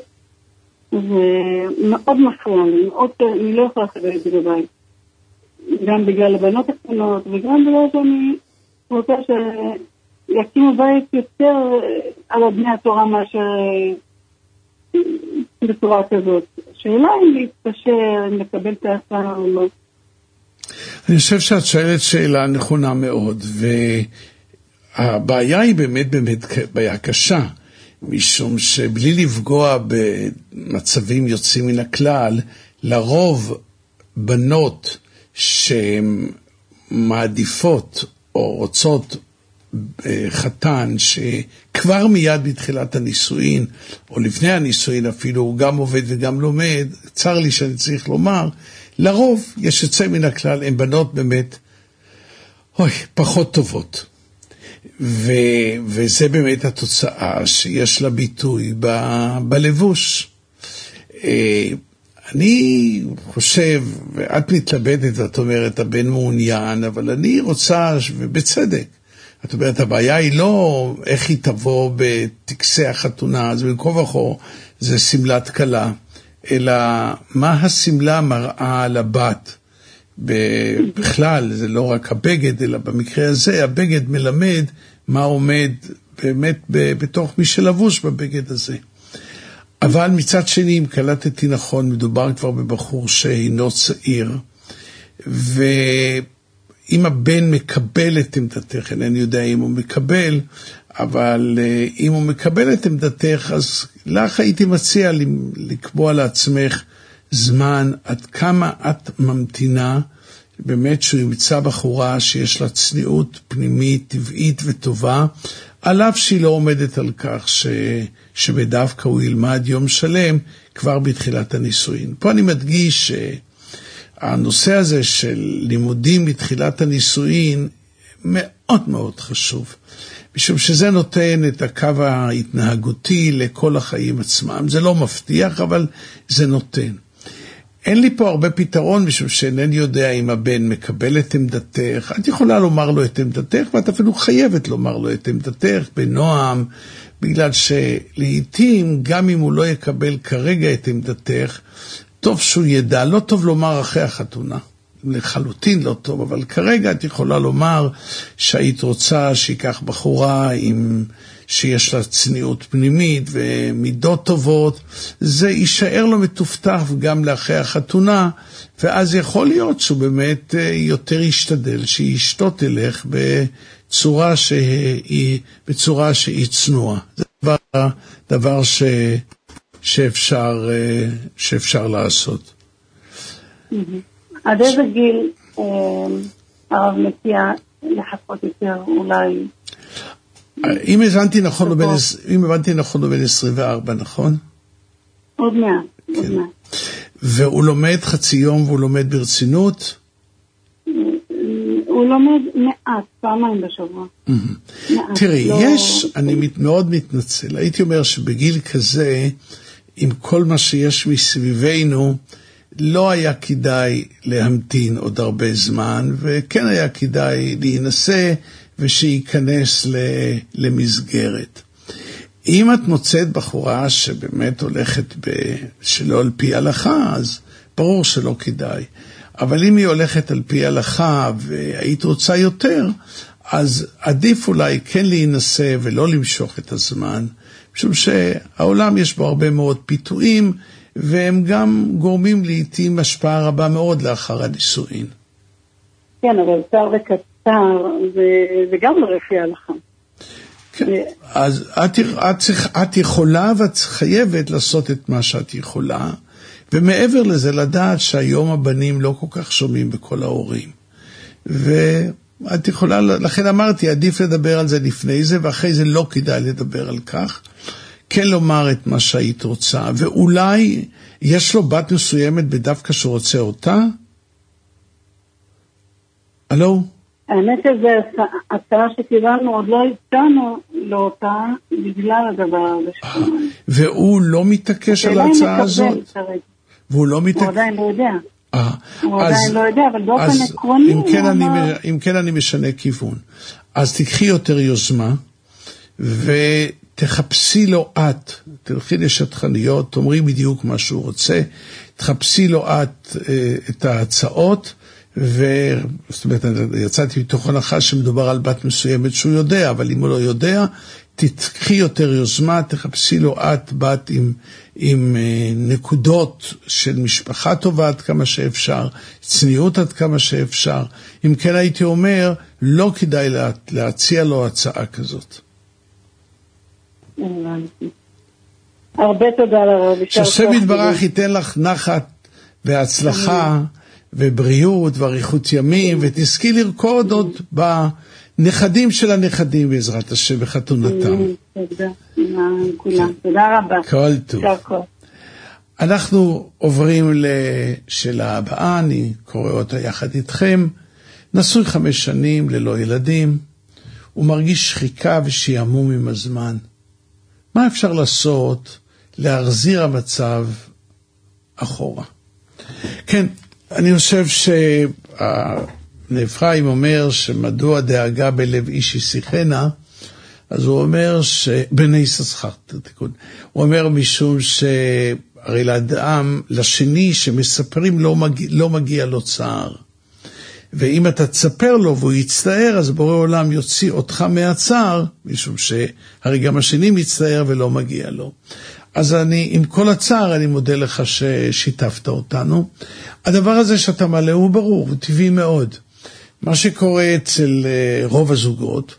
זה מאוד מפריע לי, אני לא יכולה לחבר את זה בבית. גם בגלל הבנות הקטנות, וגם בגלל שאני רוצה שיקימו בית יותר על בני התורה מאשר בצורה כזאת. שאלה אם להתפשר, אם לקבל את ההצעה או לא. אני חושב שאת שואלת שאלה נכונה מאוד, והבעיה היא באמת בעיה קשה, משום שבלי לפגוע במצבים יוצאים מן הכלל, לרוב בנות שהן מעדיפות או רוצות חתן שכבר מיד בתחילת הנישואין, או לפני הנישואין אפילו, הוא גם עובד וגם לומד, צר לי שאני צריך לומר, לרוב יש יוצא מן הכלל, הן בנות באמת פחות טובות. וזה באמת התוצאה שיש לה ביטוי בלבוש. אני חושב, ואת מתלבטת, ואת אומרת, הבן מעוניין, אבל אני רוצה, ובצדק, את אומרת, הבעיה היא לא איך היא תבוא בטקסי החתונה, אז במקום וכה זה סמלת כלה, אלא מה הסמלה מראה על הבת. בכלל, זה לא רק הבגד, אלא במקרה הזה, הבגד מלמד מה עומד באמת בתוך מי שלבוש בבגד הזה. אבל מצד שני, אם קלטתי נכון, מדובר כבר בבחור שאינו צעיר, ואם הבן מקבל את עמדתך, אני יודע אם הוא מקבל, אבל אם הוא מקבל את עמדתך, אז לך הייתי מציע לקבוע לעצמך זמן, עד כמה את ממתינה, באמת שהוא ימצא בחורה שיש לה צניעות פנימית, טבעית וטובה, על אף שהיא לא עומדת על כך שבדווקא הוא ילמד יום שלם כבר בתחילת הנישואין. פה אני מדגיש שהנושא הזה של לימודים בתחילת הנישואין מאוד מאוד חשוב, משום שזה נותן את הקו ההתנהגותי לכל החיים עצמם. זה לא מבטיח, אבל זה נותן. אין לי פה הרבה פתרון, משום שאינני יודע אם הבן מקבל את עמדתך. את יכולה לומר לו את עמדתך, ואת אפילו חייבת לומר לו את עמדתך בנועם, בגלל שלעיתים, גם אם הוא לא יקבל כרגע את עמדתך, טוב שהוא ידע, לא טוב לומר אחרי החתונה. לחלוטין לא טוב, אבל כרגע את יכולה לומר שהיית רוצה שיקח בחורה שיש לה צניעות פנימית ומידות טובות, זה יישאר לו מטופתח גם לאחרי החתונה, ואז יכול להיות שהוא באמת יותר ישתדל שאשתו תלך בצורה שהיא צנועה. זה דבר שאפשר לעשות. עד איזה גיל הרב מציע לחכות יותר אולי? אם הבנתי נכון, הוא בן 24, נכון? עוד מעט. והוא לומד חצי יום והוא לומד ברצינות? הוא לומד מעט, פעמיים בשבוע. תראי, אני מאוד מתנצל, הייתי אומר שבגיל כזה, עם כל מה שיש מסביבנו, לא היה כדאי להמתין עוד הרבה זמן, וכן היה כדאי להינשא ושייכנס למסגרת. אם את מוצאת בחורה שבאמת הולכת שלא על פי הלכה, אז ברור שלא כדאי. אבל אם היא הולכת על פי הלכה והיית רוצה יותר, אז עדיף אולי כן להינשא ולא למשוך את הזמן, משום שהעולם יש בו הרבה מאוד פיתויים, והם גם גורמים לעתים השפעה רבה מאוד לאחר הנישואין. כן, אבל קצר וקצר, זה גם לא לפי ההלכה. כן, אז את יכולה ואת חייבת לעשות את מה שאת יכולה, ומעבר לזה לדעת שהיום הבנים לא כל כך שומעים בכל ההורים. ואת יכולה, לכן אמרתי, עדיף לדבר על זה לפני זה, ואחרי זה לא כדאי לדבר על כך. כן לומר את מה שהיית רוצה, ואולי יש לו בת מסוימת בדווקא שהוא רוצה אותה? הלו? האמת שזה הצעה שקיבלנו, עוד לא הצענו לאותה בגלל הדבר הזה. והוא לא מתעקש על ההצעה הזאת? והוא לא מתעקש? הוא עדיין לא יודע. הוא עדיין לא יודע, אבל באופן עקרוני... אם כן אני משנה כיוון. אז תקחי יותר יוזמה, תחפשי לו את, תלכי לשטחניות, תאמרי בדיוק מה שהוא רוצה, תחפשי לו את ההצעות, זאת אומרת, יצאתי מתוך הנחה שמדובר על בת מסוימת שהוא יודע, אבל אם הוא לא יודע, תתקחי יותר יוזמה, תחפשי לו את בת עם נקודות של משפחה טובה עד כמה שאפשר, צניעות עד כמה שאפשר. אם כן הייתי אומר, לא כדאי להציע לו הצעה כזאת. הרבה תודה לרב. שהשם יתברך ייתן לך נחת והצלחה ובריאות ואריכות ימים, ותזכי לרקוד עוד בנכדים של הנכדים בעזרת השם בחתונתם. תודה תודה רבה. כל טוב. אנחנו עוברים לשאלה הבאה, אני קורא אותה יחד איתכם. נשוי 5 שנים ללא ילדים, הוא מרגיש שחיקה ושעמום עם הזמן. מה אפשר לעשות להחזיר המצב אחורה? כן, אני חושב אפרים אומר שמדוע דאגה בלב איש ישיחנה, אז הוא אומר בני יששכר, תיקון. הוא אומר משום הרי לאדם, לשני שמספרים לא מגיע לו צער. ואם אתה תספר לו והוא יצטער, אז בורא עולם יוציא אותך מהצער, משום שהרי גם השני מצטער ולא מגיע לו. אז עם כל הצער אני מודה לך ששיתפת אותנו. הדבר הזה שאתה מלא הוא ברור, הוא טבעי מאוד. מה שקורה אצל רוב הזוגות,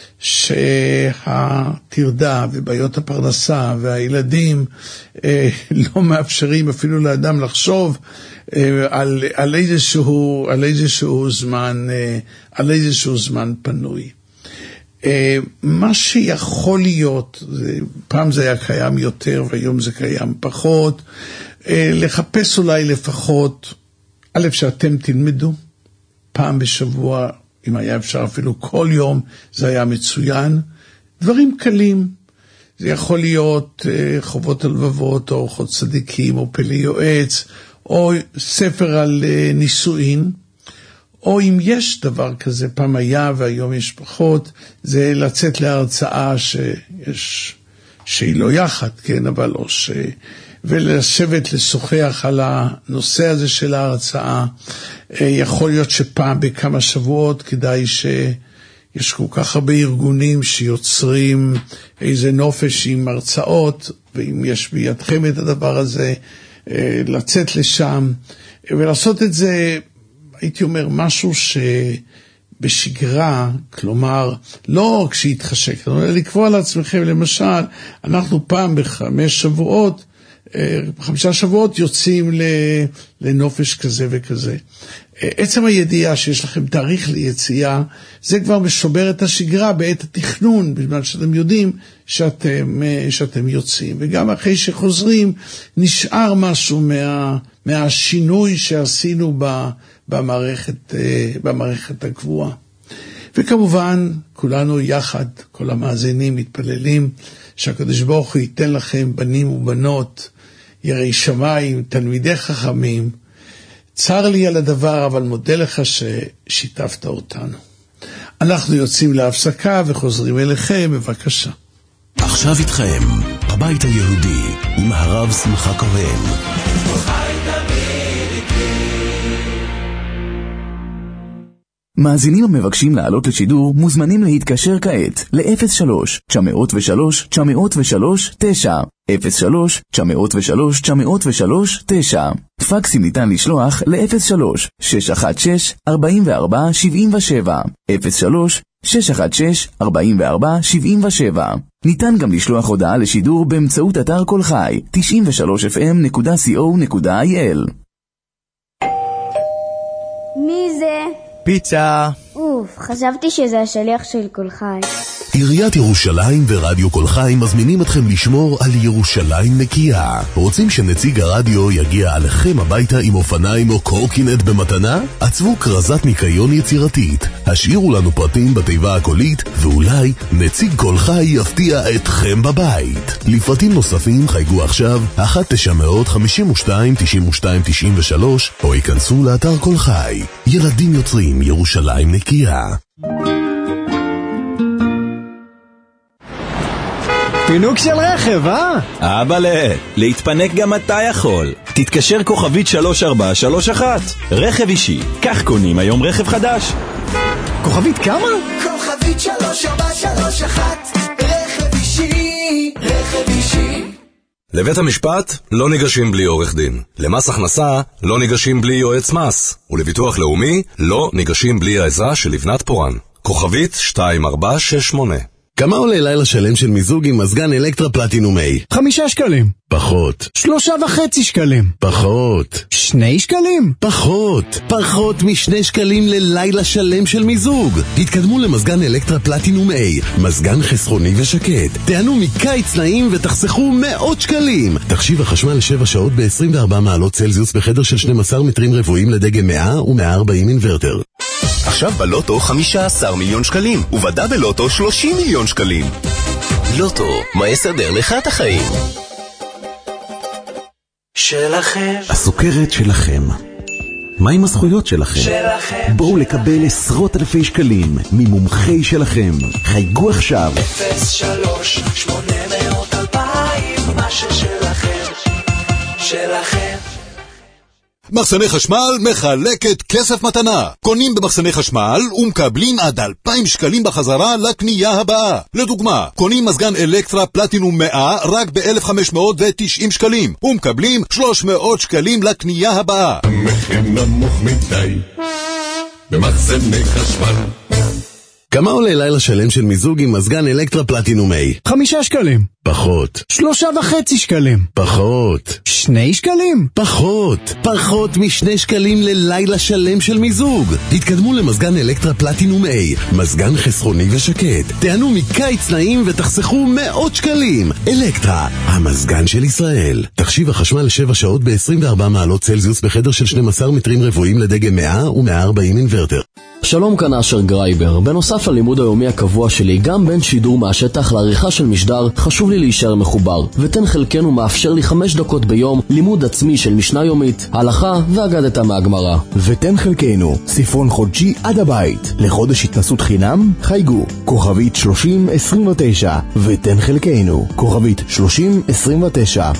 שהתרדה ובעיות הפרנסה והילדים לא מאפשרים אפילו לאדם לחשוב על איזשהו זמן פנוי. מה שיכול להיות, פעם זה היה קיים יותר והיום זה קיים פחות, לחפש אולי לפחות, א' שאתם תלמדו, פעם בשבוע, אם היה אפשר אפילו כל יום, זה היה מצוין. דברים קלים, זה יכול להיות חובות הלבבות, או אורחות צדיקים, או פלא יועץ, או ספר על נישואין, או אם יש דבר כזה, פעם היה והיום יש פחות, זה לצאת להרצאה שהיא לא יחד, כן, אבל לא ולשבת לשוחח על הנושא הזה של ההרצאה. יכול להיות שפעם בכמה שבועות כדאי שיש כל כך הרבה ארגונים שיוצרים איזה נופש עם הרצאות, ואם יש בידכם את הדבר הזה, לצאת לשם ולעשות את זה, הייתי אומר, משהו שבשגרה, כלומר, לא כשיתחשק, אלא לקבוע לעצמכם, למשל, אנחנו פעם בחמש שבועות, 5 שבועות יוצאים לנופש כזה וכזה. עצם הידיעה שיש לכם תאריך ליציאה, זה כבר משובר את השגרה בעת התכנון, בזמן שאתם יודעים שאתם יוצאים. וגם אחרי שחוזרים, נשאר משהו מהשינוי שעשינו במערכת הקבועה. וכמובן, כולנו יחד, כל המאזינים מתפללים, שהקדוש ברוך הוא ייתן לכם בנים ובנות, יראי שמיים, תלמידי חכמים. צר לי על הדבר, אבל מודה לך ששיתפת אותנו. אנחנו יוצאים להפסקה וחוזרים אליכם, בבקשה. עכשיו איתכם, הבית היהודי, עם הרב שמחה כהן. מאזינים המבקשים לעלות לשידור מוזמנים להתקשר כעת ל-03-903-903-9 03-903-903-9 פקסים ניתן לשלוח ל-03-616-4477 03-616-4477 ניתן גם לשלוח הודעה לשידור באמצעות אתר כל חי 93fm.co.il. מי זה? פיצה. חשבתי שזה השליח של כל חי. עיריית ירושלים ורדיו כל חי מזמינים אתכם לשמור על ירושלים נקייה. רוצים שנציג הרדיו יגיע עליכם הביתה עם אופניים או קורקינט במתנה? עצבו כרזת ניקיון יצירתית, השאירו לנו פרטים בתיבה הקולית, ואולי נציג כל חי יפתיע אתכם בבית. לפרטים נוספים חייגו עכשיו 1-952-92-93 או ייכנסו לאתר כל חי. ילדים יוצרים ירושלים נקייה. פינוק של רכב, להתפנק גם אתה יכול. תתקשר כוכבית 3431. רכב אישי. כך קונים היום רכב חדש. כוכבית כמה? כוכבית 3431. רכב אישי. רכב אישי. לבית המשפט לא ניגשים בלי עורך דין. למס הכנסה לא ניגשים בלי יועץ מס. ולביטוח לאומי לא ניגשים בלי העזרה של לבנת פורן. כוכבית 2468. כמה עולה לילה שלם של מיזוג עם מזגן אלקטרה פלטינום A? 5 שקלים. פחות. 3.5 שקלים. פחות. 2 שקלים. פחות. פחות מ2 שקלים ללילה שלם של מיזוג. התקדמו למזגן אלקטרה פלטינום A. מזגן חסכוני ושקט. תענו מקיץ נעים ותחסכו מאות שקלים. תחשיב החשמל ל7 שעות ב-24 מעלות צלזיוס בחדר של 12 מטרים רבועים לדגם 100 ו-140 אינוורטר. עכשיו בלוטו 15 מיליון שקלים, ובדאבל לוטו 30 מיליון שקלים. לוטו, מה יסדר לך את החיים? שלכם. הסוכרת שלכם. מה עם הזכויות שלכם? שלכם. בואו לקבל עשרות אלפי שקלים ממומחי שלכם. חייגו עכשיו. 03-800-2000, מה ששלכם. שלכם. מחסני חשמל מחלקת כסף מתנה. קונים במחסני חשמל ומקבלים עד 2,000 שקלים בחזרה לקנייה הבאה. לדוגמה, קונים מזגן אלקטרה פלטינום 100 רק ב-1,590 שקלים ומקבלים 300 שקלים לקנייה הבאה. המחיר נמוך מדי במחסני חשמל. כמה עולה לילה שלם של מיזוג עם מזגן אלקטרה פלטינום 5 שקלים. פחות. 3.5 שקלים. פחות. 2 שקלים. פחות מ2 שקלים ללילה שלם של מיזוג. תתקדמו למזגן אלקטרה פלטינום A, מזגן חסכוני ושקט. תענו מקיץ נעים ותחסכו מאות שקלים. אלקטרה, המזגן של ישראל. תחשיב החשמל ל7 שעות ב-24 מעלות צלזיוס בחדר של 12 מטרים רבועים לדגם 100 ו-140 אינוורטר. שלום, כאן אשר גרייבר. בנוסף ללימוד היומי הקבוע שלי, גם בין שידור מהשטח לעריכה של משדר, חשוב לי להישאר מחובר. ותן חלקנו מאפשר לי 5 דקות ביום לימוד עצמי של משנה יומית, הלכה ואגדתה מהגמרא. ותן חלקנו, ספרון חודשי עד הבית. לחודש התנסות חינם, חייגו. כוכבית 3029. ותן חלקנו, כוכבית 3029.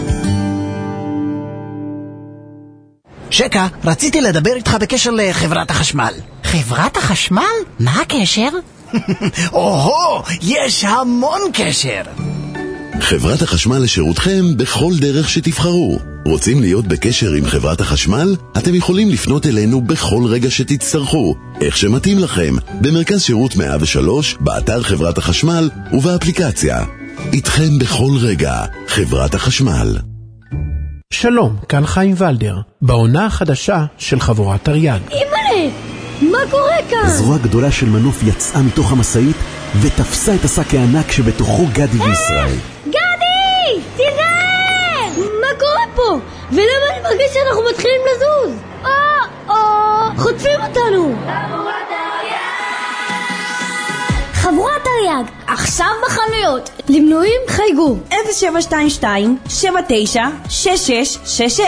שקה, רציתי לדבר איתך בקשר לחברת החשמל. חברת החשמל? מה הקשר? אוהו, יש המון קשר. חברת החשמל לשירותכם בכל דרך שתבחרו. רוצים להיות בקשר עם חברת החשמל? אתם יכולים לפנות אלינו בכל רגע שתצטרכו, איך שמתאים לכם, במרכז שירות 103, באתר חברת החשמל ובאפליקציה. איתכם בכל רגע, חברת החשמל. שלום, כאן חיים ולדר, בעונה החדשה של חבורת תרי"ג. אימא'לה, מה קורה כאן? זרוע גדולה של מנוף יצאה מתוך המשאית ותפסה את השק הענק שבתוכו גדי וישראל. גדי! תראה! מה קורה פה? ולמה אני מרגיש שאנחנו מתחילים לזוז? חוטפים אותנו! חבורת תרי"ג, עכשיו בחנויות. למנויים חייגו 0722-796666.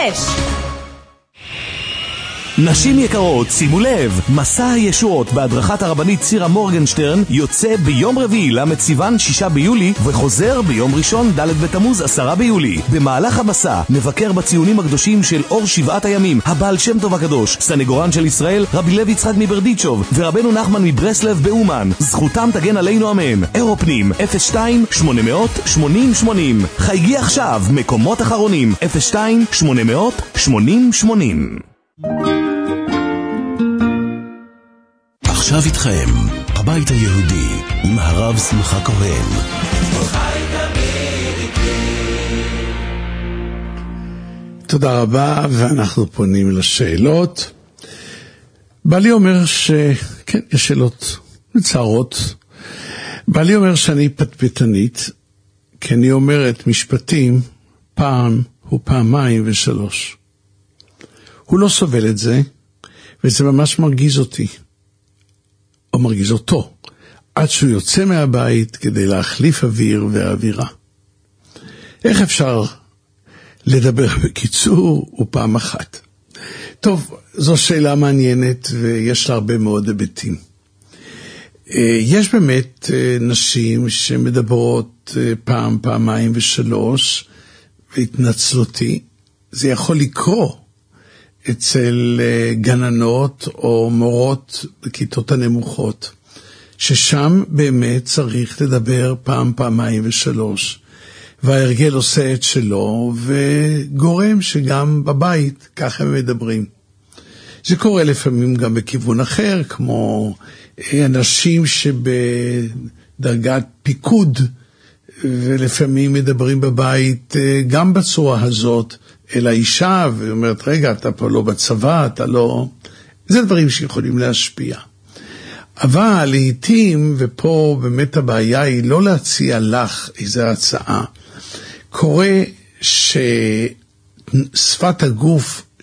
נשים יקרות, שימו לב, מסע הישועות בהדרכת הרבנית צירה מורגנשטרן יוצא ביום רביעי למציוון 6 ביולי וחוזר ביום ראשון ד' בתמוז 10 ביולי. במהלך המסע נבקר בציונים הקדושים של אור 7 הימים, הבעל שם טוב הקדוש, סנגורן של ישראל רבי לוי יצחק מברדיצ'וב ורבנו נחמן מברסלב באומן. זכותם תגן עלינו אמן. אירופנים 02-800-80-80. חייגי עכשיו, מקומות אחרונים 02-800-80-80. עכשיו איתכם, הבית היהודי, עם הרב שמחה כהן. תודה רבה, ואנחנו פונים לשאלות. בעלי אומר כן, יש שאלות מצערות. בעלי אומר שאני פטפטנית, כי אני אומרת משפטים פעם ופעמיים ושלוש. הוא לא סובל את זה, וזה ממש מרגיז אותי, או מרגיז אותו, עד שהוא יוצא מהבית כדי להחליף אוויר ואווירה. איך אפשר לדבר בקיצור ופעם אחת? טוב, זו שאלה מעניינת, ויש לה הרבה מאוד היבטים. יש באמת נשים שמדברות פעם, פעמיים ושלוש, והתנצלותי. זה יכול לקרוא אצל גננות או מורות בכיתות הנמוכות, ששם באמת צריך לדבר פעם, פעמיים ושלוש, וההרגל עושה את שלו, וגורם שגם בבית ככה הם מדברים. זה קורה לפעמים גם בכיוון אחר, כמו אנשים שבדרגת פיקוד, ולפעמים מדברים בבית גם בצורה הזאת, אל האישה, ואומרת, רגע, אתה פה לא בצבא, אתה לא... זה דברים שיכולים להשפיע. אבל לעתים, ופה באמת הבעיה היא לא להציע לך איזו הצעה, קורה ששפת הגוף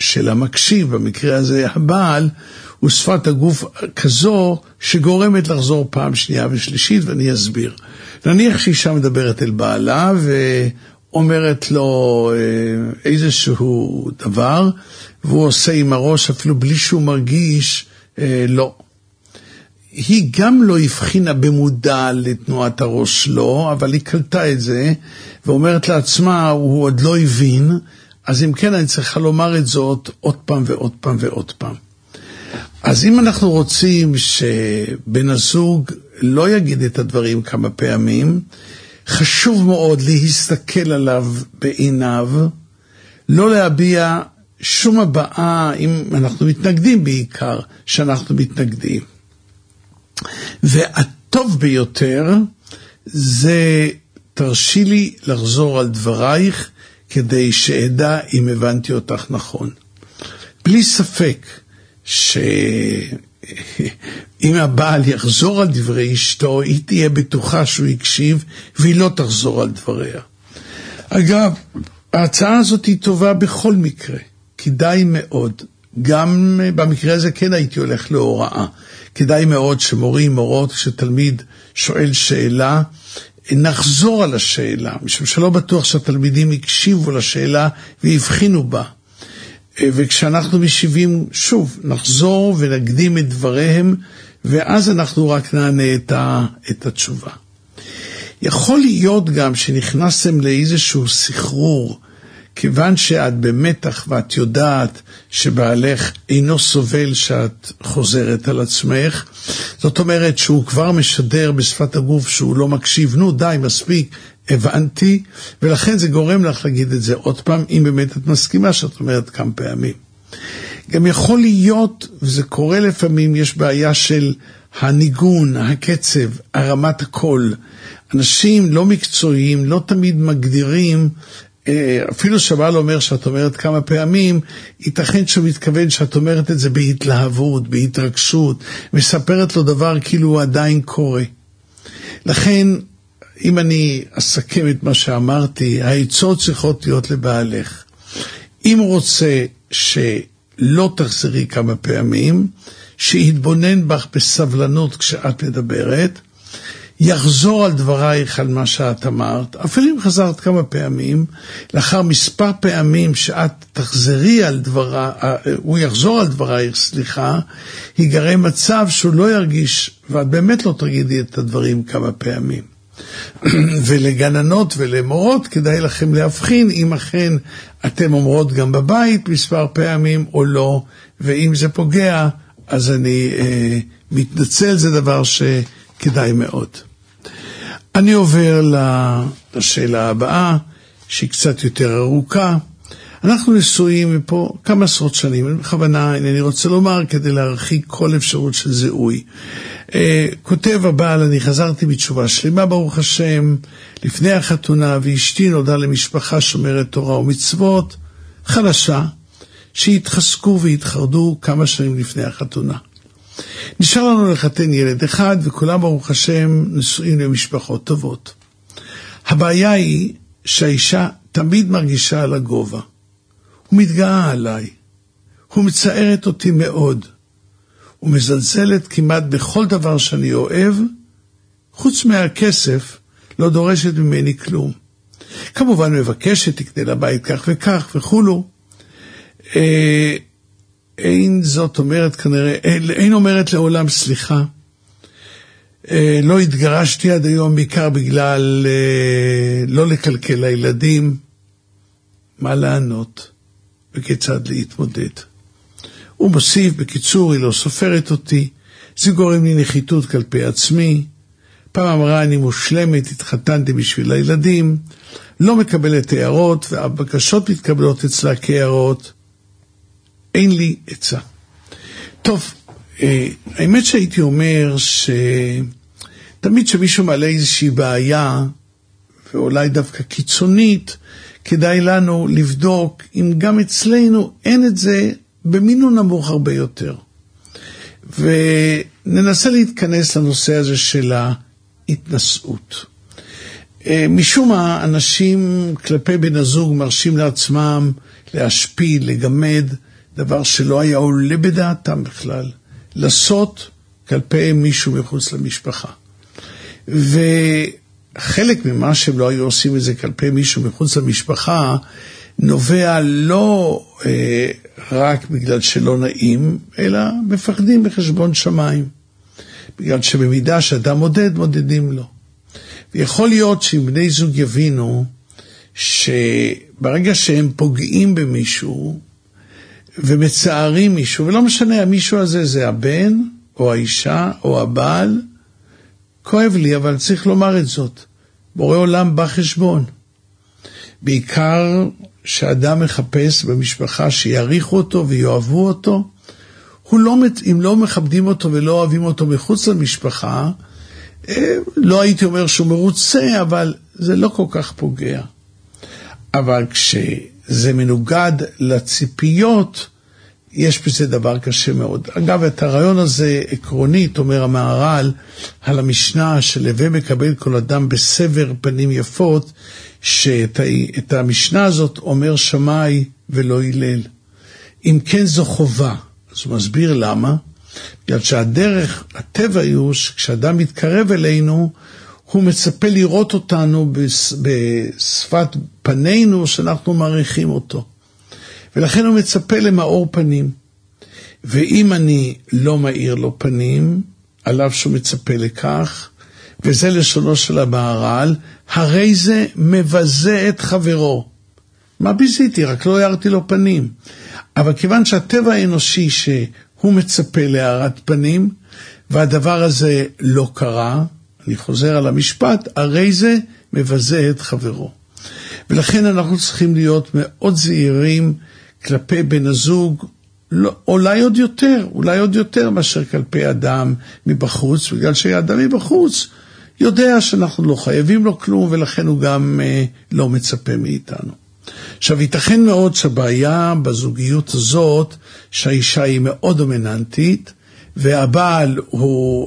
של המקשיב, במקרה הזה הבעל, הוא שפת הגוף כזו שגורמת לחזור פעם שנייה ושלישית, ואני אסביר. נניח שאישה מדברת אל בעלה ואומרת לו איזשהו דבר, והוא עושה עם הראש אפילו בלי שהוא מרגיש לא. היא גם לא הבחינה במודע לתנועת הראש לא, אבל היא קלטה את זה, ואומרת לעצמה, הוא עוד לא הבין, אז אם כן אני צריכה לומר את זאת עוד פעם ועוד פעם ועוד פעם. אז אם אנחנו רוצים שבן הזוג לא יגיד את הדברים כמה פעמים, חשוב מאוד להסתכל עליו בעיניו, לא להביע שום הבעה, אם אנחנו מתנגדים בעיקר, שאנחנו מתנגדים. והטוב ביותר זה תרשי לי לחזור על דברייך כדי שאדע אם הבנתי אותך נכון. בלי ספק שאם הבעל יחזור על דברי אשתו, היא תהיה בטוחה שהוא יקשיב והיא לא תחזור על דבריה. אגב, ההצעה הזאת היא טובה בכל מקרה, כדאי מאוד. גם במקרה הזה כן הייתי הולך להוראה. כדאי מאוד שמורים, מורות, כשתלמיד שואל שאלה, נחזור על השאלה, משום שלא בטוח שהתלמידים יקשיבו לשאלה ויבחינו בה. וכשאנחנו משיבים, שוב, נחזור ונקדים את דבריהם, ואז אנחנו רק נענה את התשובה. יכול להיות גם שנכנסתם לאיזשהו סחרור, כיוון שאת במתח ואת יודעת שבעלך אינו סובל שאת חוזרת על עצמך, זאת אומרת שהוא כבר משדר בשפת הגוף שהוא לא מקשיב, נו די מספיק, הבנתי, ולכן זה גורם לך להגיד את זה עוד פעם, אם באמת את מסכימה שאת אומרת כמה פעמים. גם יכול להיות, וזה קורה לפעמים, יש בעיה של הניגון, הקצב, הרמת הקול. אנשים לא מקצועיים, לא תמיד מגדירים, אפילו שבעל אומר שאת אומרת כמה פעמים, ייתכן שהוא מתכוון שאת אומרת את זה בהתלהבות, בהתרגשות, מספרת לו דבר כאילו הוא עדיין קורה. לכן, אם אני אסכם את מה שאמרתי, העצות צריכות להיות לבעלך. אם רוצה שלא תחזרי כמה פעמים, שיתבונן בך בסבלנות כשאת מדברת, יחזור על דברייך על מה שאת אמרת, אפילו אם חזרת כמה פעמים, לאחר מספר פעמים שאת תחזרי על דברה, הוא יחזור על דברייך, ייגרם מצב שהוא לא ירגיש, ואת באמת לא תגידי את הדברים כמה פעמים. ולגננות ולמורות כדאי לכם להבחין אם אכן אתם אומרות גם בבית מספר פעמים או לא, ואם זה פוגע אז אני מתנצל, זה דבר שכדאי מאוד. אני עובר לשאלה הבאה שהיא קצת יותר ארוכה. אנחנו נשואים פה כמה עשרות שנים, בכוונה אני רוצה לומר כדי להרחיק כל אפשרות של זיהוי. כותב הבעל, אני חזרתי בתשובה שלמה ברוך השם לפני החתונה, ואשתי נולדה למשפחה שומרת תורה ומצוות חלשה, שהתחזקו והתחרדו כמה שנים לפני החתונה. נשאר לנו לחתן ילד אחד, וכולם ברוך השם נשואים למשפחות טובות. הבעיה היא שהאישה תמיד מרגישה על הגובה. הוא מתגאה עליי, הוא מצערת אותי מאוד, הוא מזלזלת כמעט בכל דבר שאני אוהב, חוץ מהכסף לא דורשת ממני כלום. כמובן מבקשת, תקנה לבית כך וכך וכולו. אין זאת אומרת כנראה, אין אומרת לעולם סליחה. לא התגרשתי עד היום בעיקר בגלל לא לקלקל לילדים. מה לענות וכיצד להתמודד. הוא מוסיף, בקיצור, היא לא סופרת אותי, זה גורם לי נחיתות כלפי עצמי. פעם אמרה, אני מושלמת, התחתנתי בשביל הילדים, לא מקבלת הערות, והבקשות מתקבלות אצלה כהערות. אין לי עצה. טוב, האמת שהייתי אומר שתמיד שמישהו מעלה איזושהי בעיה, ואולי דווקא קיצונית, כדאי לנו לבדוק אם גם אצלנו אין את זה במינון נמוך הרבה יותר. וננסה להתכנס לנושא הזה של ההתנשאות. משום מה, אנשים כלפי בן הזוג מרשים לעצמם להשפיל, לגמד, דבר שלא היה עולה בדעתם בכלל, לעשות כלפי מישהו מחוץ למשפחה. וחלק ממה שהם לא היו עושים את זה כלפי מישהו מחוץ למשפחה, נובע לא רק בגלל שלא נעים, אלא מפחדים בחשבון שמיים. בגלל שבמידה שאדם מודד, מודדים לו. ויכול להיות שאם בני זוג יבינו, שברגע שהם פוגעים במישהו, ומצערים מישהו, ולא משנה, המישהו הזה זה הבן, או האישה, או הבעל, כואב לי, אבל צריך לומר את זאת. בורא עולם בא חשבון. בעיקר שאדם מחפש במשפחה שיעריכו אותו ויואבו אותו, אם לא מכבדים אותו ולא אוהבים אותו מחוץ למשפחה, לא הייתי אומר שהוא מרוצה, אבל זה לא כל כך פוגע. אבל כשזה מנוגד לציפיות, יש בזה דבר קשה מאוד. אגב, את הרעיון הזה עקרונית, אומר המהר"ל, על המשנה של הווה מקבל כל אדם בסבר פנים יפות, שאת המשנה הזאת אומר שמאי ולא הלל. אם כן זו חובה. אז הוא מסביר למה. בגלל שהדרך, הטבע הוא שכשאדם מתקרב אלינו, הוא מצפה לראות אותנו בשפת פנינו שאנחנו מעריכים אותו. ולכן הוא מצפה למאור פנים. ואם אני לא מאיר לו פנים, עליו שהוא מצפה לכך, וזה לשונו של המהר"ל, הרי זה מבזה את חברו. מה ביזיתי? רק לא הערתי לו פנים. אבל כיוון שהטבע האנושי שהוא מצפה להארת פנים, והדבר הזה לא קרה, אני חוזר על המשפט, הרי זה מבזה את חברו. ולכן אנחנו צריכים להיות מאוד זהירים כלפי בן הזוג, אולי עוד יותר מאשר כלפי אדם מבחוץ, בגלל שהאדם מבחוץ יודע שאנחנו לא חייבים לו כלום, ולכן הוא גם לא מצפה מאיתנו. עכשיו, ייתכן מאוד שהבעיה בזוגיות הזאת, שהאישה היא מאוד דומיננטית, והבעל הוא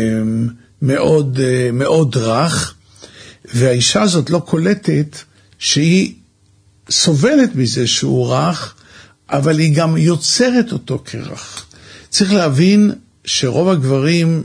מאוד, מאוד רך, והאישה הזאת לא קולטת שהיא סובלת מזה שהוא רך, אבל היא גם יוצרת אותו כרך. צריך להבין שרוב הגברים,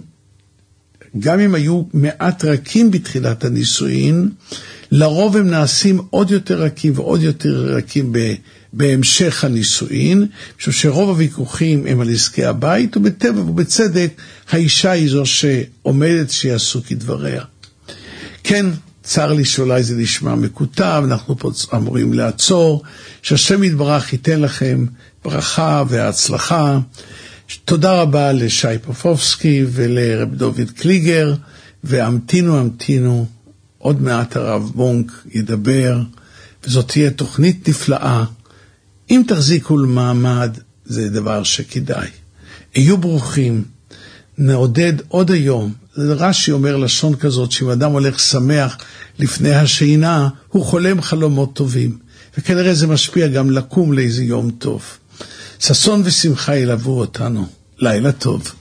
גם אם היו מעט רכים בתחילת הנישואין, לרוב הם נעשים עוד יותר רכים ועוד יותר רכים בהמשך הנישואין, משום שרוב הוויכוחים הם על עסקי הבית, ובטבע ובצדק האישה היא זו שעומדת שיעשו כדבריה. כן, צר לי שאולי זה נשמע מקוטב, אנחנו פה אמורים לעצור, שהשם יתברך ייתן לכם ברכה והצלחה. תודה רבה לשי פופובסקי ולרב דוד קליגר, והמתינו, עוד מעט הרב בונק ידבר, וזאת תהיה תוכנית נפלאה. אם תחזיקו למעמד, זה דבר שכדאי. היו ברוכים, נעודד עוד היום. רש"י אומר לשון כזאת, שאם אדם הולך שמח לפני השינה, הוא חולם חלומות טובים. וכנראה זה משפיע גם לקום לאיזה יום טוב. ששון ושמחה ילוו אותנו. לילה טוב.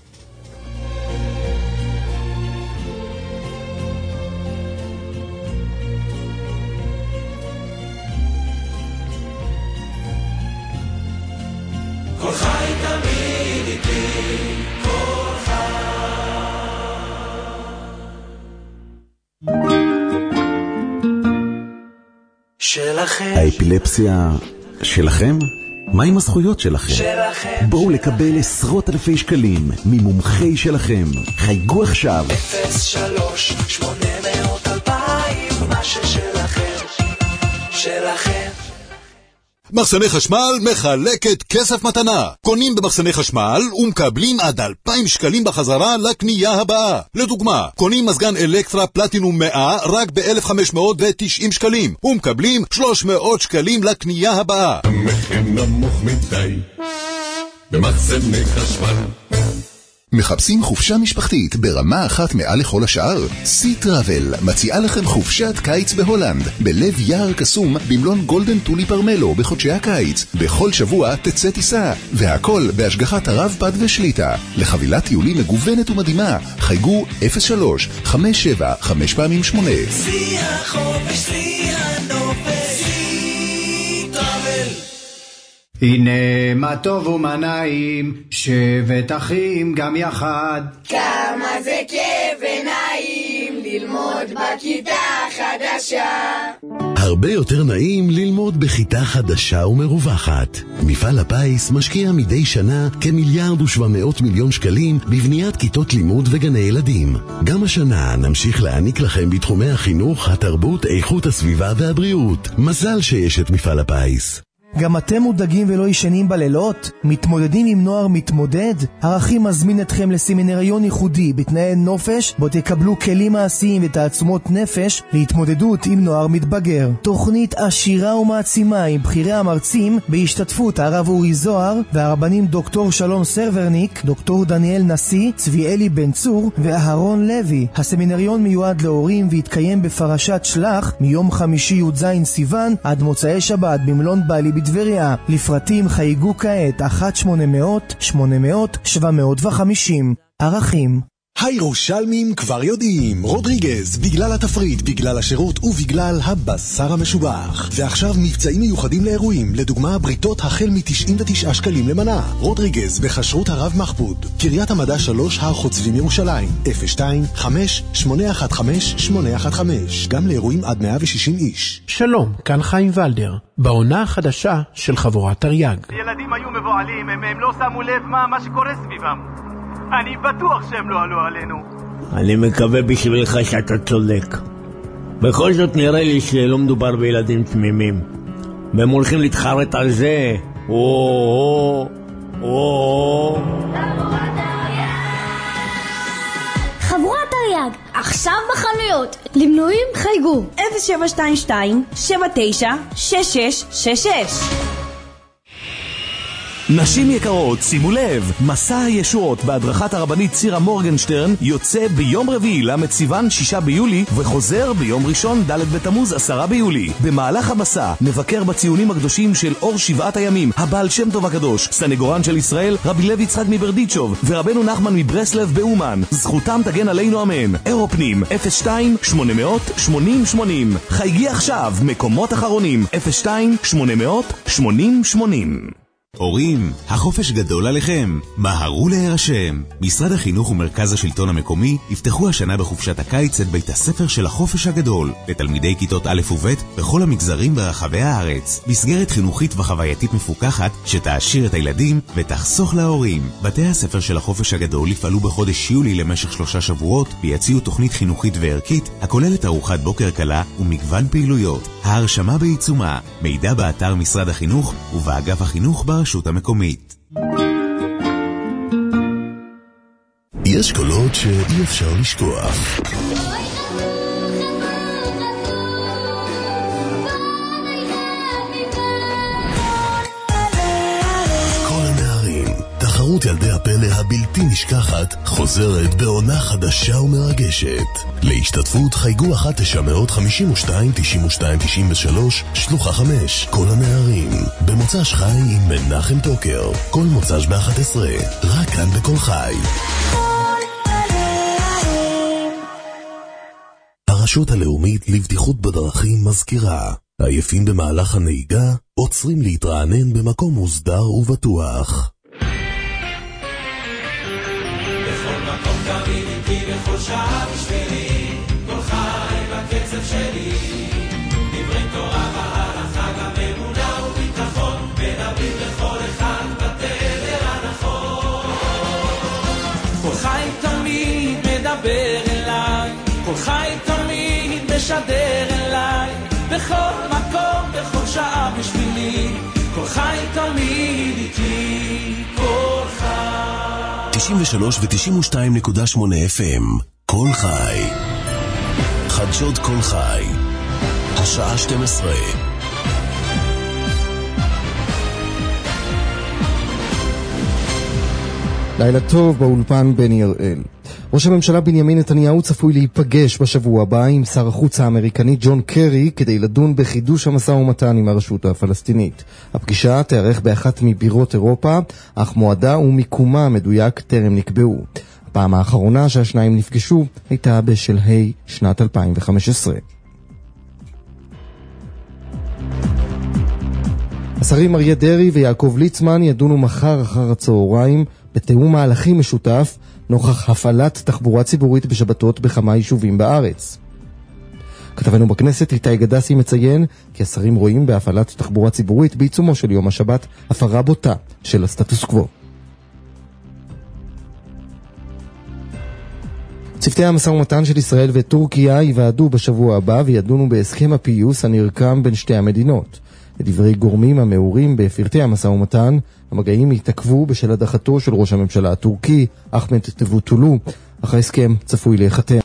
האפילפסיה שלכם? מה עם הזכויות שלכם? בואו לקבל עשרות אלפי שקלים ממומחי שלכם. חייגו עכשיו 03-800-2000 מה ששלכם, שלכם. מחסני חשמל מחלקת כסף מתנה. קונים במחסני חשמל ומקבלים עד 2,000 שקלים בחזרה לקנייה הבאה. לדוגמה, קונים מזגן אלקטרה פלטינום 100 רק ב-1,590 שקלים ומקבלים 300 שקלים לקנייה הבאה. המחיר נמוך מדי במחסני חשמל. מחפשים חופשה משפחתית ברמה אחת מעל לכל השאר? סי טראבל מציעה לכם חופשת קיץ בהולנד, בלב יער קסום במלון גולדן טולי פרמלו בחודשי הקיץ. בכל שבוע תצא טיסה, והכל בהשגחת הרב פד ושליטה. לחבילת טיולים מגוונת ומדהימה, חייגו 03-57-5 פעמים 8. סי החופש, סי הנופש, סי טראבל. הנה מה טוב ומה נעים, שבת אחים גם יחד. כמה זה כיף ונעים ללמוד בכיתה חדשה. הרבה יותר נעים ללמוד בכיתה חדשה ומרווחת. מפעל הפיס משקיע מדי שנה כ1,700,000,000 שקלים בבניית כיתות לימוד וגני ילדים. גם השנה נמשיך להעניק לכם בתחומי החינוך, התרבות, איכות הסביבה והבריאות. מזל שיש את מפעל הפיס. גם אתם מודאגים ולא ישנים בלילות? מתמודדים עם נוער מתמודד? ערכים מזמין אתכם לסמינריון ייחודי בתנאי נופש, בו תקבלו כלים מעשיים ותעצומות נפש להתמודדות עם נוער מתבגר. תוכנית עשירה ומעצימה עם בחירי המרצים בהשתתפות הרב אורי זוהר והרבנים דוקטור שלום סרברניק, דוקטור דניאל נשיא, צביאלי בן צור ואהרון לוי. הסמינריון מיועד להורים והתקיים בפרשת שלח מיום חמישי י"ז סיוון עד מוצאי שבת במלון בעלי בטבריה. לפרטים חייגו כעת 1-800-800-750. ערכים. הירושלמים כבר יודעים, רודריגז, בגלל התפריט, בגלל השירות ובגלל הבשר המשובח. ועכשיו מבצעים מיוחדים לאירועים, לדוגמה בריתות החל מ99 שקלים למנה. רודריגז בחשרות הרב מחבוד, קריית המדע 3 הר חוצבים ירושלים, 02-5-815-815, גם לאירועים עד 160 איש. שלום, כאן חיים ולדר, בעונה החדשה של חבורת תרי"ג. ילדים היו מבועלים, הם לא שמו לב מה שקורה סביבם. אני בטוח שהם לא עלו עלינו. אני מקווה בשבילך שאתה צודק. בכל זאת נראה לי שלא מדובר בילדים תמימים. והם הולכים להתחרט על זה. חבורת תרי"ג, עכשיו בחנויות. למנויים חייגו 0722-796666. נשים יקרות, שימו לב, מסע הישועות בהדרכת הרבנית צירה מורגנשטרן יוצא ביום רביעי ל"סיוון 6 ביולי וחוזר ביום ראשון ד' בתמוז 10 ביולי. במהלך המסע נבקר בציונים הקדושים של אור 7 הימים, הבעל שם טוב הקדוש, סנגורן של ישראל רבי לוי יצחק מברדיצ'וב ורבנו נחמן מברסלב באומן. זכותם תגן עלינו אמן. אירופנים 02-800-80-80. חייגי עכשיו, מקומות אחרונים 02-800-80-80. הורים, החופש גדול עליכם. מהרו להירשם. משרד החינוך ומרכז השלטון המקומי יפתחו השנה בחופשת הקיץ את בית הספר של החופש הגדול לתלמידי כיתות א' וב' בכל המגזרים ברחבי הארץ. מסגרת חינוכית וחווייתית מפוקחת שתעשיר את הילדים ותחסוך להורים. בתי הספר של החופש הגדול יפעלו בחודש יולי למשך 3 שבועות ויציעו תוכנית חינוכית וערכית הכוללת ארוחת בוקר קלה ומגוון פעילויות. ההרשמה בעיצומה. מידע באתר משרד החינוך ובאגף החינוך ברשות המקומית. יש קולות שאי אפשר לשכוח. תחרות ילדי הפלא הבלתי נשכחת חוזרת בעונה חדשה ומרגשת. להשתתפות חייגו 1-952-92-93 שלוחה 5. כל הנערים במוצ"ש חי עם מנחם טוקר, כל מוצ"ש ב-11 רק כאן בכל חי. הרשות הלאומית לבטיחות בדרכים מזכירה, עייפים במהלך הנהיגה עוצרים להתרענן במקום מוסדר ובטוח. בכל שעה בשבילי, כל חי בקצב שלי, דברי תורה והלכה גם אמונה וביטחון, מדברים לכל אחד בתדר הנכון. כל חי תמיד מדבר אליי, כל חי תמיד משדר אליי, בכל מקום, בכל שעה בשבילי, כל חי תמיד איתי, כל חי. 93 ו-92.8 FM, כל חי. חדשות כל חי. השעה 12. לילה טוב, באולפן בני הראל. ראש הממשלה בנימין נתניהו צפוי להיפגש בשבוע הבא עם שר החוץ האמריקני ג'ון קרי כדי לדון בחידוש המשא ומתן עם הרשות הפלסטינית. הפגישה תארך באחת מבירות אירופה, אך מועדה ומיקומה המדויק טרם נקבעו. הפעם האחרונה שהשניים נפגשו הייתה בשלהי שנת 2015. השרים אריה דרעי ויעקב ליצמן ידונו מחר אחר הצהריים בתיאום מהלכים משותף נוכח הפעלת תחבורה ציבורית בשבתות בכמה יישובים בארץ. כתבנו בכנסת איתי גדסי מציין כי השרים רואים בהפעלת תחבורה ציבורית בעיצומו של יום השבת הפרה בוטה של הסטטוס קוו. צוותי המשא ומתן של ישראל וטורקיה יוועדו בשבוע הבא וידונו בהסכם הפיוס הנרקם בין שתי המדינות. לדברי גורמים המעורים בפרטי המשא ומתן, המגעים יתעכבו בשל הדחתו של ראש הממשלה הטורקי אחמד דבוטולו, אך ההסכם צפוי להיחתם.